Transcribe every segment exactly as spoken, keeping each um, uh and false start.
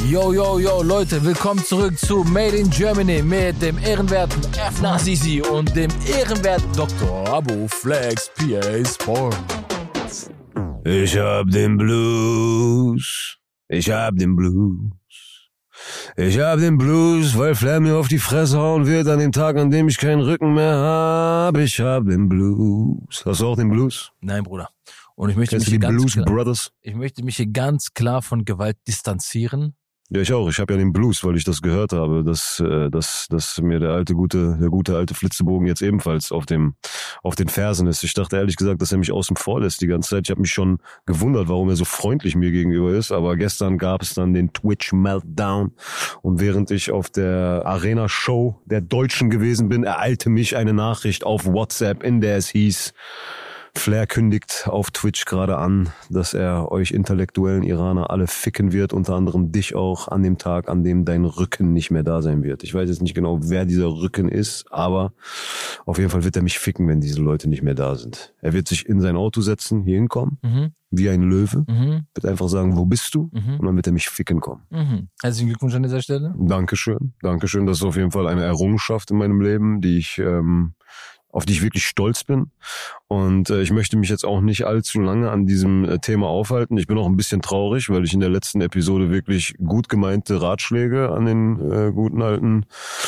Yo, yo, yo, Leute, willkommen zurück zu Made in Germany mit dem ehrenwerten F N A Sisi und dem ehrenwerten Doktor Abu Flex P A Sports. Ich hab den Blues, ich hab den Blues. Ich hab den Blues, weil Flair mir auf die Fresse hauen wird an dem Tag, an dem ich keinen Rücken mehr hab. Ich hab den Blues. Hast du auch den Blues? Nein, Bruder. Und ich möchte mich Kennst du hier die ganz Blues klar, Brothers? ich möchte mich hier ganz klar von Gewalt distanzieren. Ja, ich auch. Ich habe ja den Blues, weil ich das gehört habe, dass, äh, dass, dass mir der alte gute, der gute alte Flitzebogen jetzt ebenfalls auf dem, auf den Fersen ist. Ich dachte ehrlich gesagt, dass er mich außen vor lässt die ganze Zeit. Ich habe mich schon gewundert, warum er so freundlich mir gegenüber ist. Aber gestern gab es dann den Twitch Meltdown und während ich auf der Arena Show der Deutschen gewesen bin, ereilte mich eine Nachricht auf WhatsApp, in der es hieß: Flair kündigt auf Twitch gerade an, dass er euch intellektuellen Iraner alle ficken wird, unter anderem dich auch, an dem Tag, an dem dein Rücken nicht mehr da sein wird. Ich weiß jetzt nicht genau, wer dieser Rücken ist, aber auf jeden Fall wird er mich ficken, wenn diese Leute nicht mehr da sind. Er wird sich in sein Auto setzen, hier hinkommen, Mhm. wie ein Löwe, Mhm. wird einfach sagen, wo bist du? Mhm. Und dann wird er mich ficken kommen. Mhm. Herzlichen Glückwunsch an dieser Stelle. Dankeschön, Dankeschön. Das ist auf jeden Fall eine Errungenschaft in meinem Leben, die ich, ähm, auf die ich wirklich stolz bin. Und äh, ich möchte mich jetzt auch nicht allzu lange an diesem äh, Thema aufhalten. Ich bin auch ein bisschen traurig, weil ich in der letzten Episode wirklich gut gemeinte Ratschläge an den äh, guten alten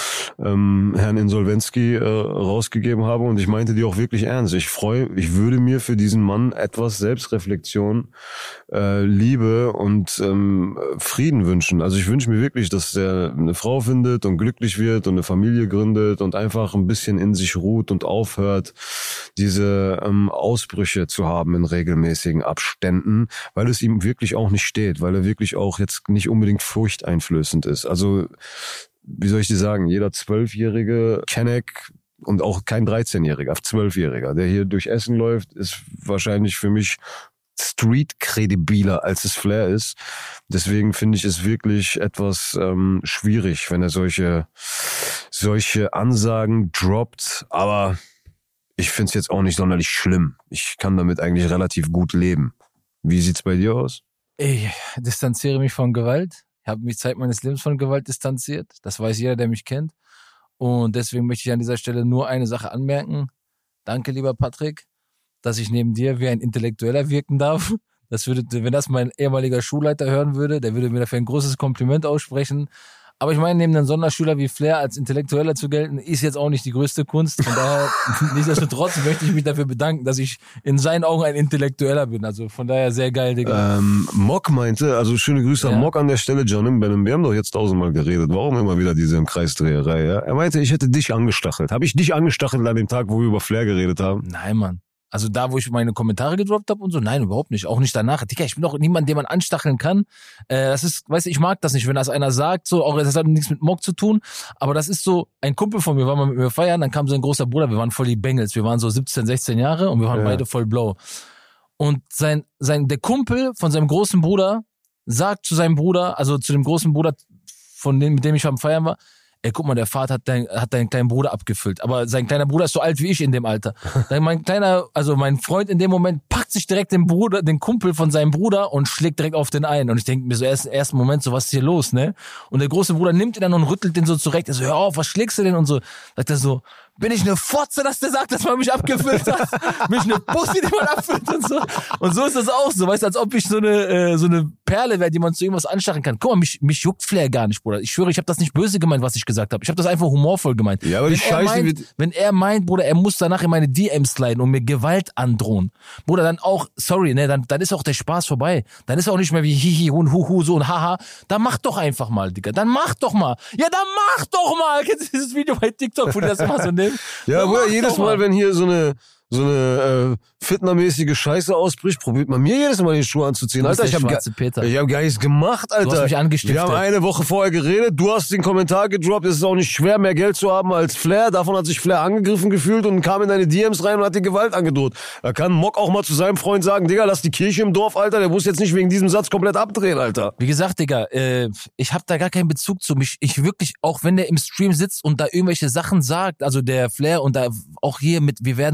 ähm, Herrn Insolvenski äh, rausgegeben habe. Und ich meinte die auch wirklich ernst. Ich freue, ich würde mir für diesen Mann etwas Selbstreflexion, äh, Liebe und ähm, Frieden wünschen. Also ich wünsche mir wirklich, dass er eine Frau findet und glücklich wird und eine Familie gründet und einfach ein bisschen in sich ruht und aufhört, diese ähm, Ausbrüche zu haben in regelmäßigen Abständen, weil es ihm wirklich auch nicht steht, weil er wirklich auch jetzt nicht unbedingt furchteinflößend ist. Also, wie soll ich dir sagen, jeder zwölfjährige Kenneck und auch kein dreizehnjähriger, zwölfjähriger, der hier durch Essen läuft, ist wahrscheinlich für mich Street-kredibiler, als es Flair ist. Deswegen finde ich es wirklich etwas ähm, schwierig, wenn er solche solche Ansagen droppt. Aber ich finde es jetzt auch nicht sonderlich schlimm. Ich kann damit eigentlich relativ gut leben. Wie sieht's bei dir aus? Ich distanziere mich von Gewalt. Ich habe mich Zeit meines Lebens von Gewalt distanziert. Das weiß jeder, der mich kennt. Und deswegen möchte ich an dieser Stelle nur eine Sache anmerken. Danke, lieber Patrick, dass ich neben dir wie ein Intellektueller wirken darf. Das würde, wenn das mein ehemaliger Schulleiter hören würde, der würde mir dafür ein großes Kompliment aussprechen. Aber ich meine, neben einem Sonderschüler wie Flair als Intellektueller zu gelten, ist jetzt auch nicht die größte Kunst. Von daher, nichtsdestotrotz möchte ich mich dafür bedanken, dass ich in seinen Augen ein Intellektueller bin. Also von daher sehr geil, Digga. Ähm, Mock meinte, also schöne Grüße Ja. an Mock an der Stelle, John Benham. Wir haben doch jetzt tausendmal geredet. Warum immer wieder diese im Kreisdreherei? Ja? Er meinte, ich hätte dich angestachelt. Habe ich dich angestachelt an dem Tag, wo wir über Flair geredet haben? Nein, Mann. Also da, wo ich meine Kommentare gedroppt habe und so, nein, überhaupt nicht. Auch nicht danach. Digga, ich bin doch niemand, den man anstacheln kann. Äh, das ist, weißt du, ich mag das nicht, wenn das einer sagt, so, auch das hat nichts mit Mock zu tun, aber das ist so, ein Kumpel von mir war mal mit mir feiern, dann kam so ein großer Bruder, wir waren voll die Bengels, wir waren so siebzehn, sechzehn Jahre und wir waren Ja. beide voll blau. Und sein, sein, der Kumpel von seinem großen Bruder sagt zu seinem Bruder, also zu dem großen Bruder, von dem, mit dem ich am Feiern war, ey, guck mal, der Vater hat, dein, hat deinen kleinen Bruder abgefüllt. Aber sein kleiner Bruder ist so alt wie ich in dem Alter. Dann mein kleiner, also mein Freund in dem Moment packt sich direkt den Bruder, den Kumpel von seinem Bruder und schlägt direkt auf den ein. Und ich denke mir so erst im ersten Moment so, was ist hier los, ne? Und der große Bruder nimmt ihn dann und rüttelt den so zurecht. Er so, hör auf, was schlägst du denn? Und so, sagt er so, bin ich eine Fotze, dass der sagt, dass man mich abgefüllt hat? Bin ich eine Pussy, die man abfüllt und so? Und so ist das auch so, weißt du, als ob ich so eine, äh, so eine Perle wäre, die man zu irgendwas anstacheln kann. Guck mal, mich, mich juckt Flair gar nicht, Bruder. Ich schwöre, ich habe das nicht böse gemeint, was ich gesagt habe. Ich habe das einfach humorvoll gemeint. Ja, aber die wenn er Scheiße meint, wird... wenn er meint, Bruder, er muss danach in meine D Ms sliden und mir Gewalt androhen. Bruder, dann auch, sorry, ne, dann, dann ist auch der Spaß vorbei. Dann ist auch nicht mehr wie hihi und huhu so und haha. Dann mach doch einfach mal, Digga. Dann mach doch mal. Ja, dann mach doch mal. Kennst du dieses Video bei TikTok, wo die das immer so nehmen? Ja, Dann Bruder, mach jedes doch Mal, wenn hier so eine so eine äh, fitnermäßige Scheiße ausbricht, probiert man mir jedes Mal den Schuh anzuziehen. Du bist Alter, ich der habe schwarze Peter. ich hab gar nichts gemacht, Alter. Du hast mich angestiftet. Wir haben eine Woche vorher geredet, du hast den Kommentar gedroppt, es ist auch nicht schwer, mehr Geld zu haben als Flair. Davon hat sich Flair angegriffen gefühlt und kam in deine D Ms rein und hat dir Gewalt angedroht. Da kann Mock auch mal zu seinem Freund sagen, Digga, lass die Kirche im Dorf, Alter, der muss jetzt nicht wegen diesem Satz komplett abdrehen, Alter. Wie gesagt, Digga, äh, ich habe da gar keinen Bezug zu mich. Ich wirklich, auch wenn der im Stream sitzt und da irgendwelche Sachen sagt, also der Flair und da auch hier mit, wir werden es schon sehen,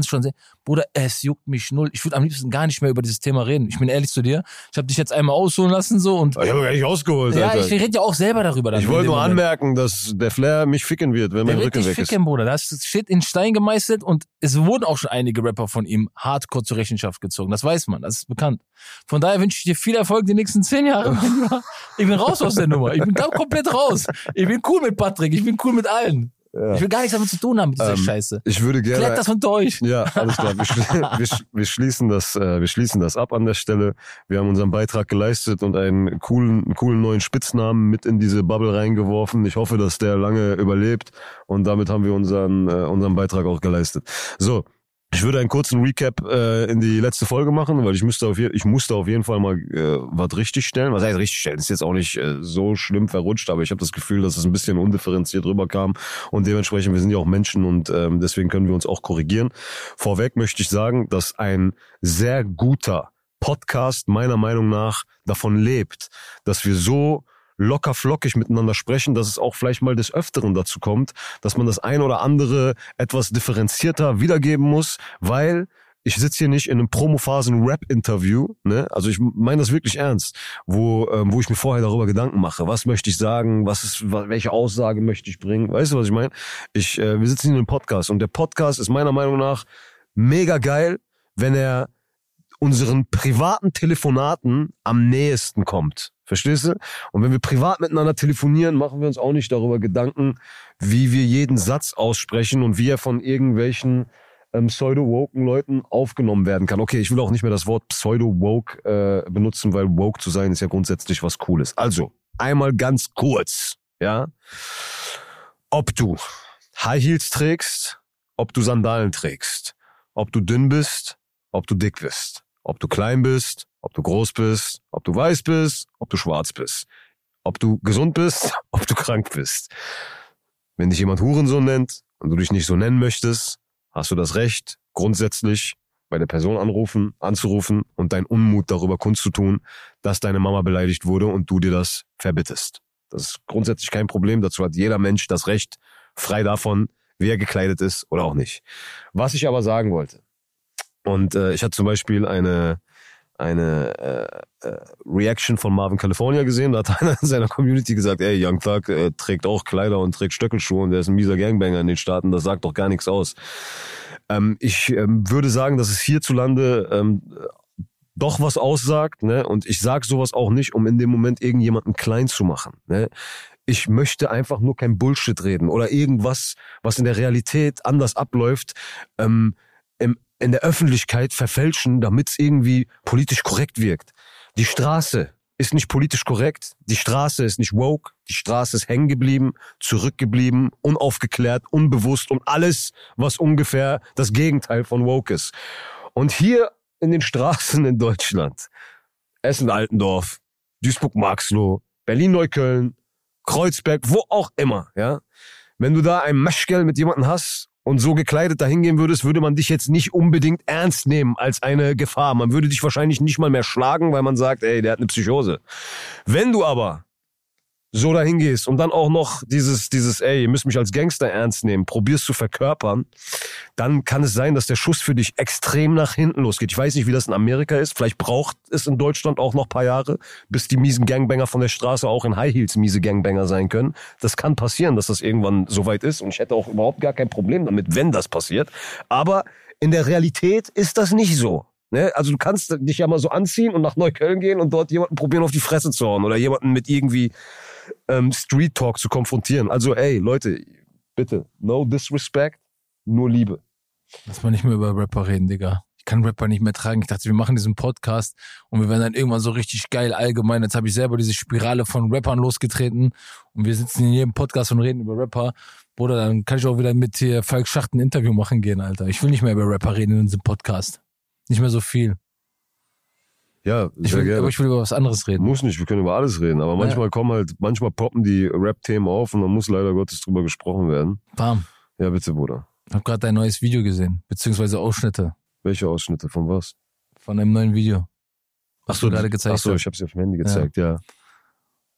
Bruder, es juckt mich null. Ich würde am liebsten gar nicht mehr über dieses Thema reden. Ich bin ehrlich zu dir. Ich habe dich jetzt einmal ausholen lassen so und... Ich habe gar nicht ausgeholt, Ja, Alter. ich rede ja auch selber darüber. Dann Ich wollte nur Moment. anmerken, dass der Flair mich ficken wird, wenn mein Der Rücken wird weg dich ist. ficken, Bruder. Das steht in Stein gemeißelt und es wurden auch schon einige Rapper von ihm hardcore zur Rechenschaft gezogen. Das weiß man, das ist bekannt. Von daher wünsche ich dir viel Erfolg die nächsten zehn Jahre. mein Lieber. Ich bin raus aus der Nummer. Ich bin da komplett raus. Ich bin cool mit Patrick. Ich bin cool mit allen. Ja. Ich will gar nichts damit zu tun haben mit dieser Ähm, Scheiße. Ich würde gerne... Klärt das unter euch. Ja, alles klar. Wir, schli- wir, sch- wir, schließen das, äh, wir schließen das ab an der Stelle. Wir haben unseren Beitrag geleistet und einen coolen, einen coolen neuen Spitznamen mit in diese Bubble reingeworfen. Ich hoffe, dass der lange überlebt und damit haben wir unseren, äh, unseren Beitrag auch geleistet. So. Ich würde einen kurzen Recap äh, in die letzte Folge machen, weil ich müsste auf je- ich musste auf jeden Fall mal äh, was richtig stellen. Was heißt richtig stellen? Ist jetzt auch nicht äh, so schlimm verrutscht, aber ich habe das Gefühl, dass es ein bisschen undifferenziert rüberkam und dementsprechend, wir sind ja auch Menschen und ähm, deswegen können wir uns auch korrigieren. Vorweg möchte ich sagen, dass ein sehr guter Podcast meiner Meinung nach davon lebt, dass wir so locker flockig miteinander sprechen, dass es auch vielleicht mal des Öfteren dazu kommt, dass man das ein oder andere etwas differenzierter wiedergeben muss, weil ich sitze hier nicht in einem Promophasen-Rap-Interview, ne? Also ich meine das wirklich ernst, wo ähm, wo ich mir vorher darüber Gedanken mache, was möchte ich sagen, was ist, welche Aussage möchte ich bringen, weißt du, was ich meine? Ich, äh, wir sitzen hier in einem Podcast und der Podcast ist meiner Meinung nach mega geil, wenn er unseren privaten Telefonaten am nächsten kommt. Verstehst du? Und wenn wir privat miteinander telefonieren, machen wir uns auch nicht darüber Gedanken, wie wir jeden Satz aussprechen und wie er von irgendwelchen ähm, pseudo-woken Leuten aufgenommen werden kann. Okay, ich will auch nicht mehr das Wort pseudo-woke äh, benutzen, weil woke zu sein ist ja grundsätzlich was Cooles. Also, einmal ganz kurz, ja. Ob du High Heels trägst, ob du Sandalen trägst, ob du dünn bist, ob du dick bist, ob du klein bist, ob du groß bist, ob du weiß bist, ob du schwarz bist, ob du gesund bist, ob du krank bist. Wenn dich jemand Hurensohn nennt und du dich nicht so nennen möchtest, hast du das Recht, grundsätzlich bei der Person anrufen, anzurufen und deinen Unmut darüber kundzutun, dass deine Mama beleidigt wurde und du dir das verbittest. Das ist grundsätzlich kein Problem. Dazu hat jeder Mensch das Recht, frei davon, wie er gekleidet ist oder auch nicht. Was ich aber sagen wollte, und äh, ich hatte zum Beispiel eine eine äh, äh, Reaction von Marvin California gesehen, da hat einer in seiner Community gesagt, ey, Young Thug äh, trägt auch Kleider und trägt Stöckelschuhe und der ist ein mieser Gangbanger in den Staaten, das sagt doch gar nichts aus. Ähm, ich ähm, würde sagen, dass es hierzulande ähm, doch was aussagt, ne? Und ich sag sowas auch nicht, um in dem Moment irgendjemanden klein zu machen, ne? Ich möchte einfach nur kein Bullshit reden oder irgendwas, was in der Realität anders abläuft, ähm, im in der Öffentlichkeit verfälschen, damit es irgendwie politisch korrekt wirkt. Die Straße ist nicht politisch korrekt, die Straße ist nicht woke, die Straße ist hängen geblieben, zurückgeblieben, unaufgeklärt, unbewusst und alles, was ungefähr das Gegenteil von woke ist. Und hier in den Straßen in Deutschland, Essen-Altendorf, Duisburg-Marxloh, Berlin-Neukölln, Kreuzberg, wo auch immer, ja, wenn du da ein Maschgel mit jemandem hast, und so gekleidet dahin gehen würdest, würde man dich jetzt nicht unbedingt ernst nehmen als eine Gefahr. Man würde dich wahrscheinlich nicht mal mehr schlagen, weil man sagt, ey, der hat eine Psychose. Wenn du aber so dahin gehst und dann auch noch dieses, dieses, ey, ihr müsst mich als Gangster ernst nehmen, probierst zu verkörpern, dann kann es sein, dass der Schuss für dich extrem nach hinten losgeht. Ich weiß nicht, wie das in Amerika ist. Vielleicht braucht es in Deutschland auch noch ein paar Jahre, bis die miesen Gangbanger von der Straße auch in High Heels miese Gangbanger sein können. Das kann passieren, dass das irgendwann soweit ist und ich hätte auch überhaupt gar kein Problem damit, wenn das passiert. Aber in der Realität ist das nicht so. Ne? Also du kannst dich ja mal so anziehen und nach Neukölln gehen und dort jemanden probieren auf die Fresse zu hauen oder jemanden mit irgendwie ähm, Street Talk zu konfrontieren. Also ey, Leute, bitte, no disrespect, nur Liebe. Lass mal nicht mehr über Rapper reden, Digga. Ich kann Rapper nicht mehr tragen. Ich dachte, wir machen diesen Podcast und wir werden dann irgendwann so richtig geil allgemein. Jetzt habe ich selber diese Spirale von Rappern losgetreten und wir sitzen in jedem Podcast und reden über Rapper. Bruder, dann kann ich auch wieder mit hier Falk Schacht ein Interview machen gehen, Alter. Ich will nicht mehr über Rapper reden in diesem Podcast. Nicht mehr so viel. Ja, ich sehr will, gerne. Aber ich will über was anderes reden. Muss nicht, wir können über alles reden. Aber manchmal ja. kommen halt, manchmal poppen die Rap-Themen auf und dann muss leider Gottes drüber gesprochen werden. Bam. Ja, bitte, Bruder. Ich habe gerade dein neues Video gesehen, beziehungsweise Ausschnitte. Welche Ausschnitte? Von was? Von einem neuen Video. Ach so, gerade gezeigt. Ach so, ich habe es auf dem Handy gezeigt, ja. ja.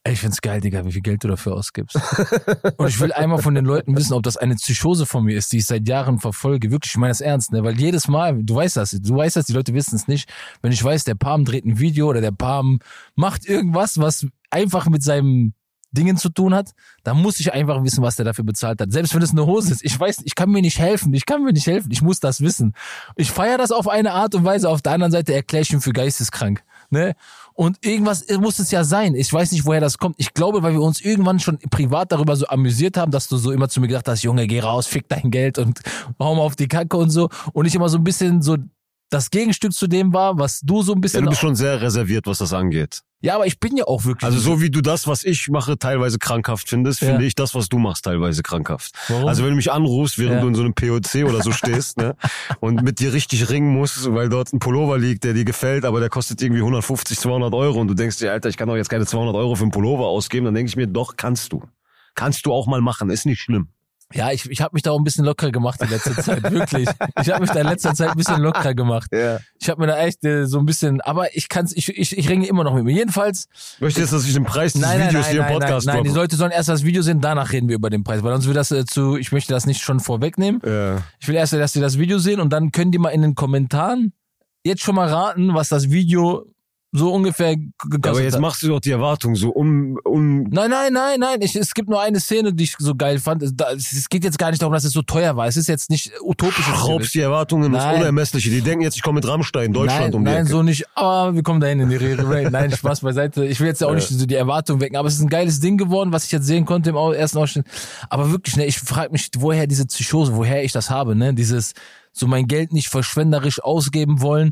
Ey, ich find's geil, Digga, wie viel Geld du dafür ausgibst. Und ich will einmal von den Leuten wissen, ob das eine Psychose von mir ist, die ich seit Jahren verfolge. Wirklich, ich meine das ernst, ne? Weil jedes Mal, du weißt das, du weißt das, die Leute wissen es nicht. Wenn ich weiß, der Palm dreht ein Video oder der Palm macht irgendwas, was einfach mit seinem Dingen zu tun hat, dann muss ich einfach wissen, was der dafür bezahlt hat. Selbst wenn es eine Hose ist. Ich weiß, ich kann mir nicht helfen. Ich kann mir nicht helfen. Ich muss das wissen. Ich feiere das auf eine Art und Weise. Auf der anderen Seite erkläre ich ihn für geisteskrank. Ne? Und irgendwas muss es ja sein. Ich weiß nicht, woher das kommt. Ich glaube, weil wir uns irgendwann schon privat darüber so amüsiert haben, dass du so immer zu mir gedacht hast, Junge, geh raus, fick dein Geld und hau mal auf die Kacke und so. Und ich immer so ein bisschen so das Gegenstück zu dem war, was du so ein bisschen... Ja, du bist schon sehr reserviert, was das angeht. Ja, aber ich bin ja auch wirklich... Also so wie du das, was ich mache, teilweise krankhaft findest, ja. finde ich das, was du machst, teilweise krankhaft. Warum? Also wenn du mich anrufst, während ja. du in so einem P O C oder so stehst, ne, und mit dir richtig ringen musst, weil dort ein Pullover liegt, der dir gefällt, aber der kostet irgendwie hundertfünfzig, zweihundert Euro und du denkst dir, Alter, ich kann doch jetzt keine zweihundert Euro für einen Pullover ausgeben, dann denke ich mir, doch, kannst du. Kannst du auch mal machen, ist nicht schlimm. Ja, ich, ich habe mich da auch ein bisschen lockerer gemacht in letzter Zeit, wirklich. Ich habe mich da in letzter Zeit ein bisschen lockerer gemacht. Ja. Ich habe mir da echt äh, so ein bisschen, aber ich kann's, ich, ich, ich ringe immer noch mit mir. Jedenfalls. Möchtest du, dass ich den Preis dieses nein, nein, Videos nein, hier im nein, Podcast Nein, nein, droppe? die Leute sollen erst das Video sehen, danach reden wir über den Preis, weil sonst wird das äh, zu, ich möchte das nicht schon vorwegnehmen. Ja. Ich will erst, dass die das Video sehen und dann können die mal in den Kommentaren jetzt schon mal raten, was das Video so ungefähr gekostet Ja, aber jetzt hat. machst du doch die Erwartung so un... un Nein, nein, nein, nein. Ich, es gibt nur eine Szene, die ich so geil fand. Da, es geht jetzt gar nicht darum, dass es so teuer war. Es ist jetzt nicht utopisch. schraubst die Erwartungen ins Nein. Unermessliche. Die denken jetzt, ich komme mit Rammstein, Deutschland nein, um die Nein, Ecke. so nicht. Aber wir kommen dahin in die Rede. Nein, Spaß beiseite. Ich will jetzt ja auch nicht so die Erwartung wecken. Aber es ist ein geiles Ding geworden, was ich jetzt sehen konnte im ersten Ausschnitt. Aber wirklich, ne, ich frage mich, woher diese Psychose, woher ich das habe, ne? Dieses, so mein Geld nicht verschwenderisch ausgeben wollen.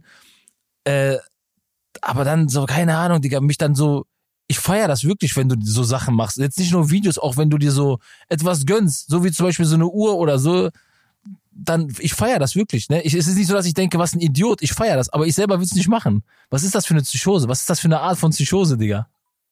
Äh, aber dann so, keine Ahnung, Digga, mich dann so, ich feiere das wirklich, wenn du so Sachen machst. Jetzt nicht nur Videos, auch wenn du dir so etwas gönnst, so wie zum Beispiel so eine Uhr oder so, dann, ich feiere das wirklich, ne? Ich, es ist nicht so, dass ich denke, was ein Idiot, ich feiere das, aber ich selber will es nicht machen. Was ist das für eine Psychose? Was ist das für eine Art von Psychose, Digga?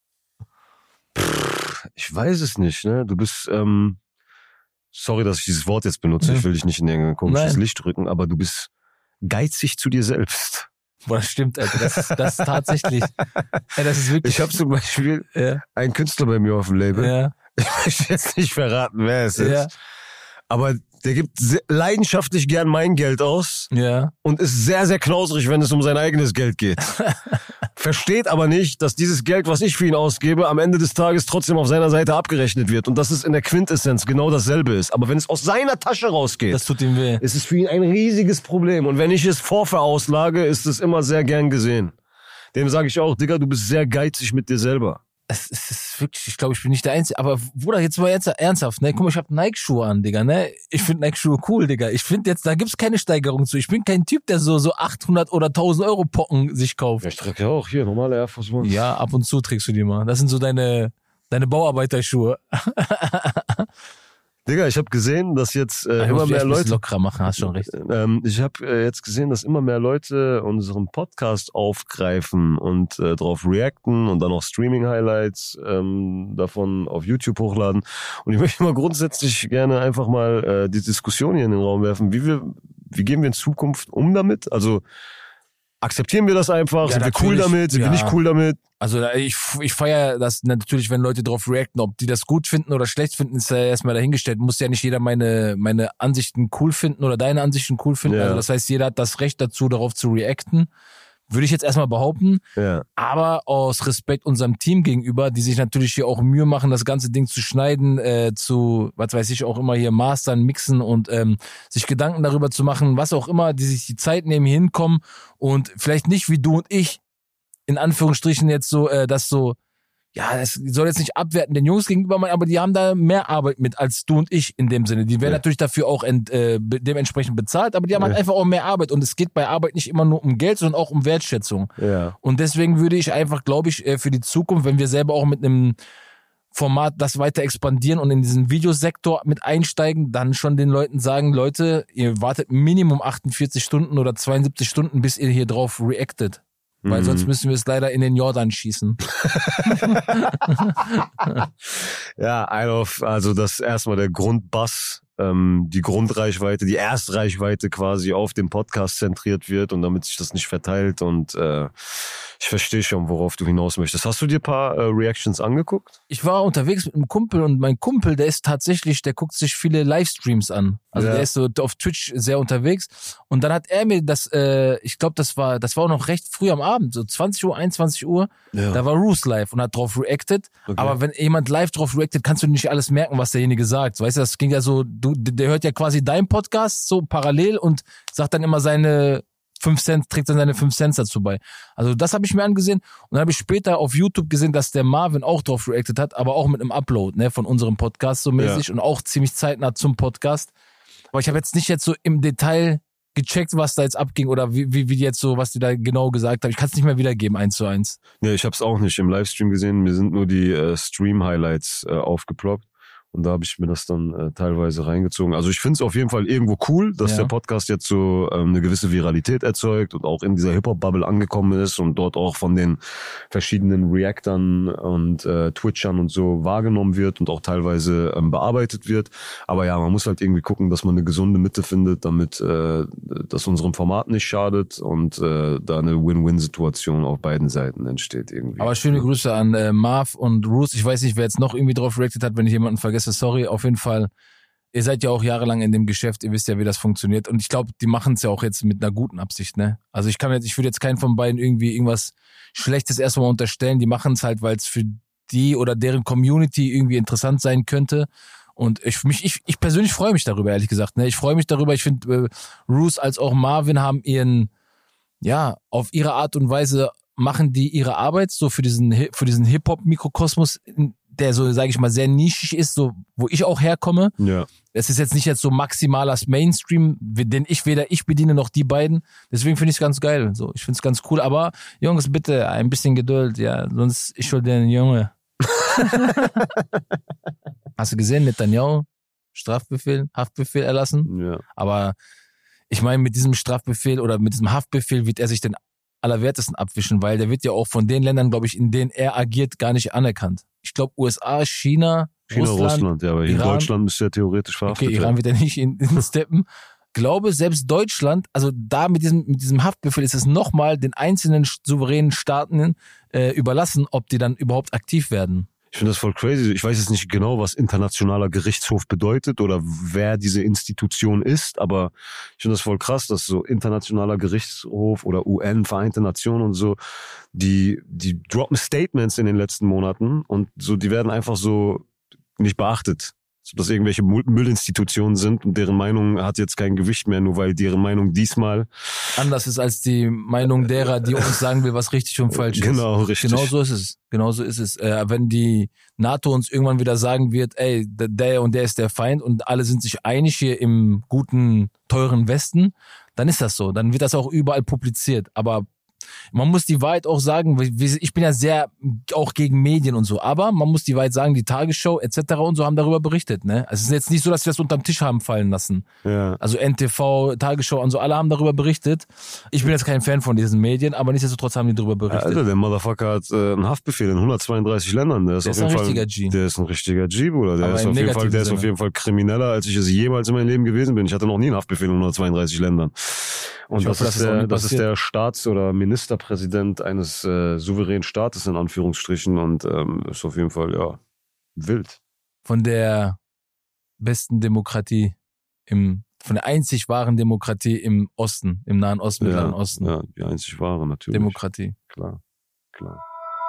Ich weiß es nicht, ne? Du bist, ähm, sorry, dass ich dieses Wort jetzt benutze, Ja. ich will dich nicht in ein komisches Nein. Licht rücken, aber du bist geizig zu dir selbst. Boah, das stimmt, Alter. Das ist, das ist tatsächlich. Ja, das ist wirklich. Ich habe zum Beispiel Ja. einen Künstler bei mir auf dem Label. Ja. Ich möchte jetzt nicht verraten, wer es ist. Ja. Aber der gibt sehr, leidenschaftlich gern mein Geld aus Ja. und ist sehr, sehr knausrig, wenn es um sein eigenes Geld geht. Versteht aber nicht, dass dieses Geld, was ich für ihn ausgebe, am Ende des Tages trotzdem auf seiner Seite abgerechnet wird und dass es in der Quintessenz genau dasselbe ist. Aber wenn es aus seiner Tasche rausgeht, Das tut ihm weh. ist es für ihn ein riesiges Problem. Und wenn ich es vorverauslage, ist es immer sehr gern gesehen. Dem sage ich auch, Digga, du bist sehr geizig mit dir selber. Es ist wirklich, ich glaube, ich bin nicht der Einzige. Aber Bruder, jetzt mal jetzt ernsthaft, ne? Guck mal, ich habe Nike-Schuhe an, Digga, ne? Ich finde Nike-Schuhe cool, Digga. Ich finde jetzt, da gibt's keine Steigerung zu. Ich bin kein Typ, der so so achthundert oder tausend Euro Pocken sich kauft. Ja, ich trage ja auch hier normale Air Force One. Ja, ab und zu trägst du die mal. Das sind so deine deine Bauarbeiterschuhe. Digga, ich habe gesehen, dass jetzt äh, Ich immer muss mich mehr echt ein bisschen Leute... lockerer machen, hast schon recht. Ähm, ich habe äh, jetzt gesehen, dass immer mehr Leute unseren Podcast aufgreifen und äh, darauf reacten und dann auch Streaming-Highlights ähm, davon auf YouTube hochladen. Und ich möchte mal grundsätzlich gerne einfach mal äh, die Diskussion hier in den Raum werfen. Wie wir, wie gehen wir in Zukunft um damit? Also akzeptieren wir das einfach? Ja, Sind wir cool natürlich, damit? Sind wir ja. nicht cool damit? Also ich, ich feiere das natürlich, wenn Leute drauf reacten, ob die das gut finden oder schlecht finden, ist ja erstmal dahingestellt. Muss ja nicht jeder meine meine Ansichten cool finden oder deine Ansichten cool finden. Ja. Also das heißt, jeder hat das Recht dazu, darauf zu reacten. Würde ich jetzt erstmal behaupten. Ja. Aber aus Respekt unserem Team gegenüber, die sich natürlich hier auch Mühe machen, das ganze Ding zu schneiden, äh, zu, was weiß ich, auch immer hier mastern, mixen und ähm, sich Gedanken darüber zu machen, was auch immer, die sich die Zeit nehmen, hier hinkommen und vielleicht nicht wie du und ich, in Anführungsstrichen jetzt so, äh, das so, ja, es soll jetzt nicht abwerten den Jungs gegenüber, machen, aber die haben da mehr Arbeit mit als du und ich in dem Sinne. Die werden Ja. natürlich dafür auch ent, äh, be- dementsprechend bezahlt, aber die haben halt Ja. einfach auch mehr Arbeit und es geht bei Arbeit nicht immer nur um Geld, sondern auch um Wertschätzung. Ja. Und deswegen würde ich einfach, glaube ich, äh, für die Zukunft, wenn wir selber auch mit einem Format das weiter expandieren und in diesen Videosektor mit einsteigen, dann schon den Leuten sagen, Leute, ihr wartet Minimum achtundvierzig Stunden oder zweiundsiebzig Stunden, bis ihr hier drauf reactet. Weil Mhm. sonst müssen wir es leider in den Jordan schießen. Ja, ein auf, also das erstmal der Grundbass ähm, die Grundreichweite, die Erstreichweite quasi auf den Podcast zentriert wird und damit sich das nicht verteilt. Und äh, ich verstehe schon, worauf du hinaus möchtest. Hast du dir ein paar äh, Reactions angeguckt? Ich war unterwegs mit einem Kumpel und mein Kumpel, der ist tatsächlich, der guckt sich viele Livestreams an. Also ja. der ist so auf Twitch sehr unterwegs. Und dann hat er mir das, äh, ich glaube, das war, das war auch noch recht früh am Abend, so zwanzig Uhr, einundzwanzig Uhr. Ja. Da war Roos live und hat drauf reacted. Okay. Aber wenn jemand live drauf reactet, kannst du nicht alles merken, was derjenige sagt. Weißt du, das ging ja so, du, der hört ja quasi deinen Podcast so parallel und sagt dann immer seine fünf Cent, trägt dann seine fünf Cent dazu bei. Also das habe ich mir angesehen und dann habe ich später auf YouTube gesehen, dass der Marvin auch drauf reacted hat, aber auch mit einem Upload, ne, von unserem Podcast so mäßig ja. und auch ziemlich zeitnah zum Podcast. Aber ich habe jetzt nicht jetzt so im Detail gecheckt, was da jetzt abging oder wie, wie, wie die jetzt so, was die da genau gesagt haben. Ich kann es nicht mehr wiedergeben, eins zu eins. Ja, ich habe es auch nicht im Livestream gesehen. Mir sind nur die äh, Stream-Highlights äh, aufgeploppt. Und da habe ich mir das dann äh, teilweise reingezogen. Also ich finde es auf jeden Fall irgendwo cool, dass ja. der Podcast jetzt so ähm, eine gewisse Viralität erzeugt und auch in dieser Hip-Hop-Bubble angekommen ist und dort auch von den verschiedenen Reactern und äh, Twitchern und so wahrgenommen wird und auch teilweise ähm, bearbeitet wird. Aber ja, man muss halt irgendwie gucken, dass man eine gesunde Mitte findet, damit äh, das unserem Format nicht schadet und äh, da eine Win-Win-Situation auf beiden Seiten entsteht irgendwie. Aber schöne Grüße an äh, Marv und Roos. Ich weiß nicht, wer jetzt noch irgendwie drauf reacted hat, wenn ich jemanden vergesse. Sorry, auf jeden Fall. Ihr seid ja auch jahrelang in dem Geschäft, ihr wisst ja, wie das funktioniert. Und ich glaube, die machen es ja auch jetzt mit einer guten Absicht, ne? Also ich kann jetzt, ich würde jetzt keinen von beiden irgendwie irgendwas Schlechtes erstmal unterstellen. Die machen es halt, weil es für die oder deren Community irgendwie interessant sein könnte. Und ich mich, ich, ich persönlich freue mich darüber, ehrlich gesagt. Ne? Ich freue mich darüber. Ich finde, äh, Roos als auch Marvin haben ihren, ja, auf ihre Art und Weise machen die ihre Arbeit so für diesen für diesen Hip-Hop-Mikrokosmos, der so, sage ich mal, sehr nischig ist, so wo ich auch herkomme. Ja. Es ist jetzt nicht jetzt so maximaler Mainstream, den ich weder ich bediene noch die beiden. Deswegen finde ich es ganz geil. So, ich finde es ganz cool. Aber Jungs, bitte ein bisschen Geduld, ja, sonst ich hol den Junge. Hast du gesehen, Netanyahu Strafbefehl, Haftbefehl erlassen? Ja. Aber ich meine, mit diesem Strafbefehl oder mit diesem Haftbefehl wird er sich den Allerwertesten abwischen, weil der wird ja auch von den Ländern, glaube ich, in denen er agiert, gar nicht anerkannt. Ich glaube, U S A, China, China, Russland, Russland, ja, aber in Iran, Deutschland ist er theoretisch verhaftet. Okay, Iran wird ja nicht in, in steppen. Glaube, selbst Deutschland, also da mit diesem, mit diesem Haftbefehl ist es nochmal den einzelnen souveränen Staaten äh, überlassen, ob die dann überhaupt aktiv werden. Ich finde das voll crazy. Ich weiß jetzt nicht genau, was internationaler Gerichtshof bedeutet oder wer diese Institution ist, aber ich finde das voll krass, dass so internationaler Gerichtshof oder U N, Vereinte Nationen und so, die, die droppen Statements in den letzten Monaten und so, die werden einfach so nicht beachtet. So, dass irgendwelche Müllinstitutionen sind und deren Meinung hat jetzt kein Gewicht mehr, nur weil deren Meinung diesmal anders ist als die Meinung derer, die uns sagen will, was richtig und falsch ist. Genau, richtig. Genau so ist es. Genau so ist es. Äh, wenn die NATO uns irgendwann wieder sagen wird, ey, der und der ist der Feind und alle sind sich einig hier im guten, teuren Westen, dann ist das so. Dann wird das auch überall publiziert. Aber man muss die Wahrheit auch sagen, ich bin ja sehr auch gegen Medien und so, aber man muss die Wahrheit sagen, die Tagesschau et cetera und so haben darüber berichtet. Ne? Also es ist jetzt nicht so, dass wir das unterm Tisch haben fallen lassen. Ja. Also N T V, Tagesschau und so, alle haben darüber berichtet. Ich bin jetzt kein Fan von diesen Medien, aber nichtsdestotrotz haben die darüber berichtet. Ja, Alter, der Motherfucker hat äh, einen Haftbefehl in hundertzweiunddreißig Ländern. Der ist, der auf ist jeden ein Fall, richtiger G. Der ist ein richtiger G, Bruder. Der, ist auf, jeden Fall, der ist Sinne. auf jeden Fall krimineller, als ich es jemals in meinem Leben gewesen bin. Ich hatte noch nie einen Haftbefehl in hundertzweiunddreißig Ländern. Und das, hoffe, ist der, das ist der Staats- oder Ministerpräsident eines äh, souveränen Staates in Anführungsstrichen und ähm, ist auf jeden Fall, ja, wild. Von der besten Demokratie, im, von der einzig wahren Demokratie im Osten, im Nahen Osten, ja, Mittleren Osten. Ja, die einzig wahre natürlich. Demokratie. Klar, klar.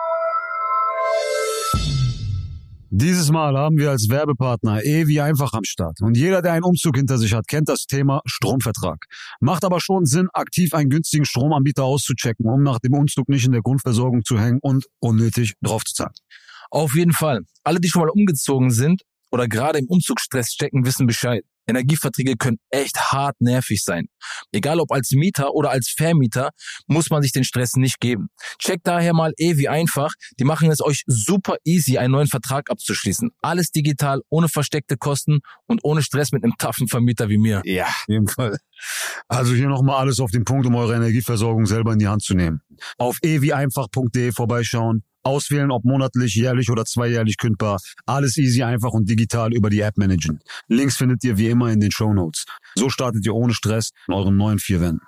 Dieses Mal haben wir als Werbepartner E W I einfach am Start. Und jeder, der einen Umzug hinter sich hat, kennt das Thema Stromvertrag. Macht aber schon Sinn, aktiv einen günstigen Stromanbieter auszuchecken, um nach dem Umzug nicht in der Grundversorgung zu hängen und unnötig draufzuzahlen. Auf jeden Fall. Alle, die schon mal umgezogen sind oder gerade im Umzugsstress stecken, wissen Bescheid. Energieverträge können echt hart nervig sein. Egal ob als Mieter oder als Vermieter, muss man sich den Stress nicht geben. Checkt daher mal E W I einfach. Die machen es euch super easy, einen neuen Vertrag abzuschließen. Alles digital, ohne versteckte Kosten und ohne Stress mit einem taffen Vermieter wie mir. Ja, auf jeden Fall. Also hier nochmal alles auf den Punkt, um eure Energieversorgung selber in die Hand zu nehmen. Auf e w i einfach punkt d e vorbeischauen Auswählen, ob monatlich, jährlich oder zweijährlich kündbar. Alles easy, einfach und digital über die App managen. Links findet ihr wie immer in den Shownotes. So startet ihr ohne Stress in euren neuen vier Wänden.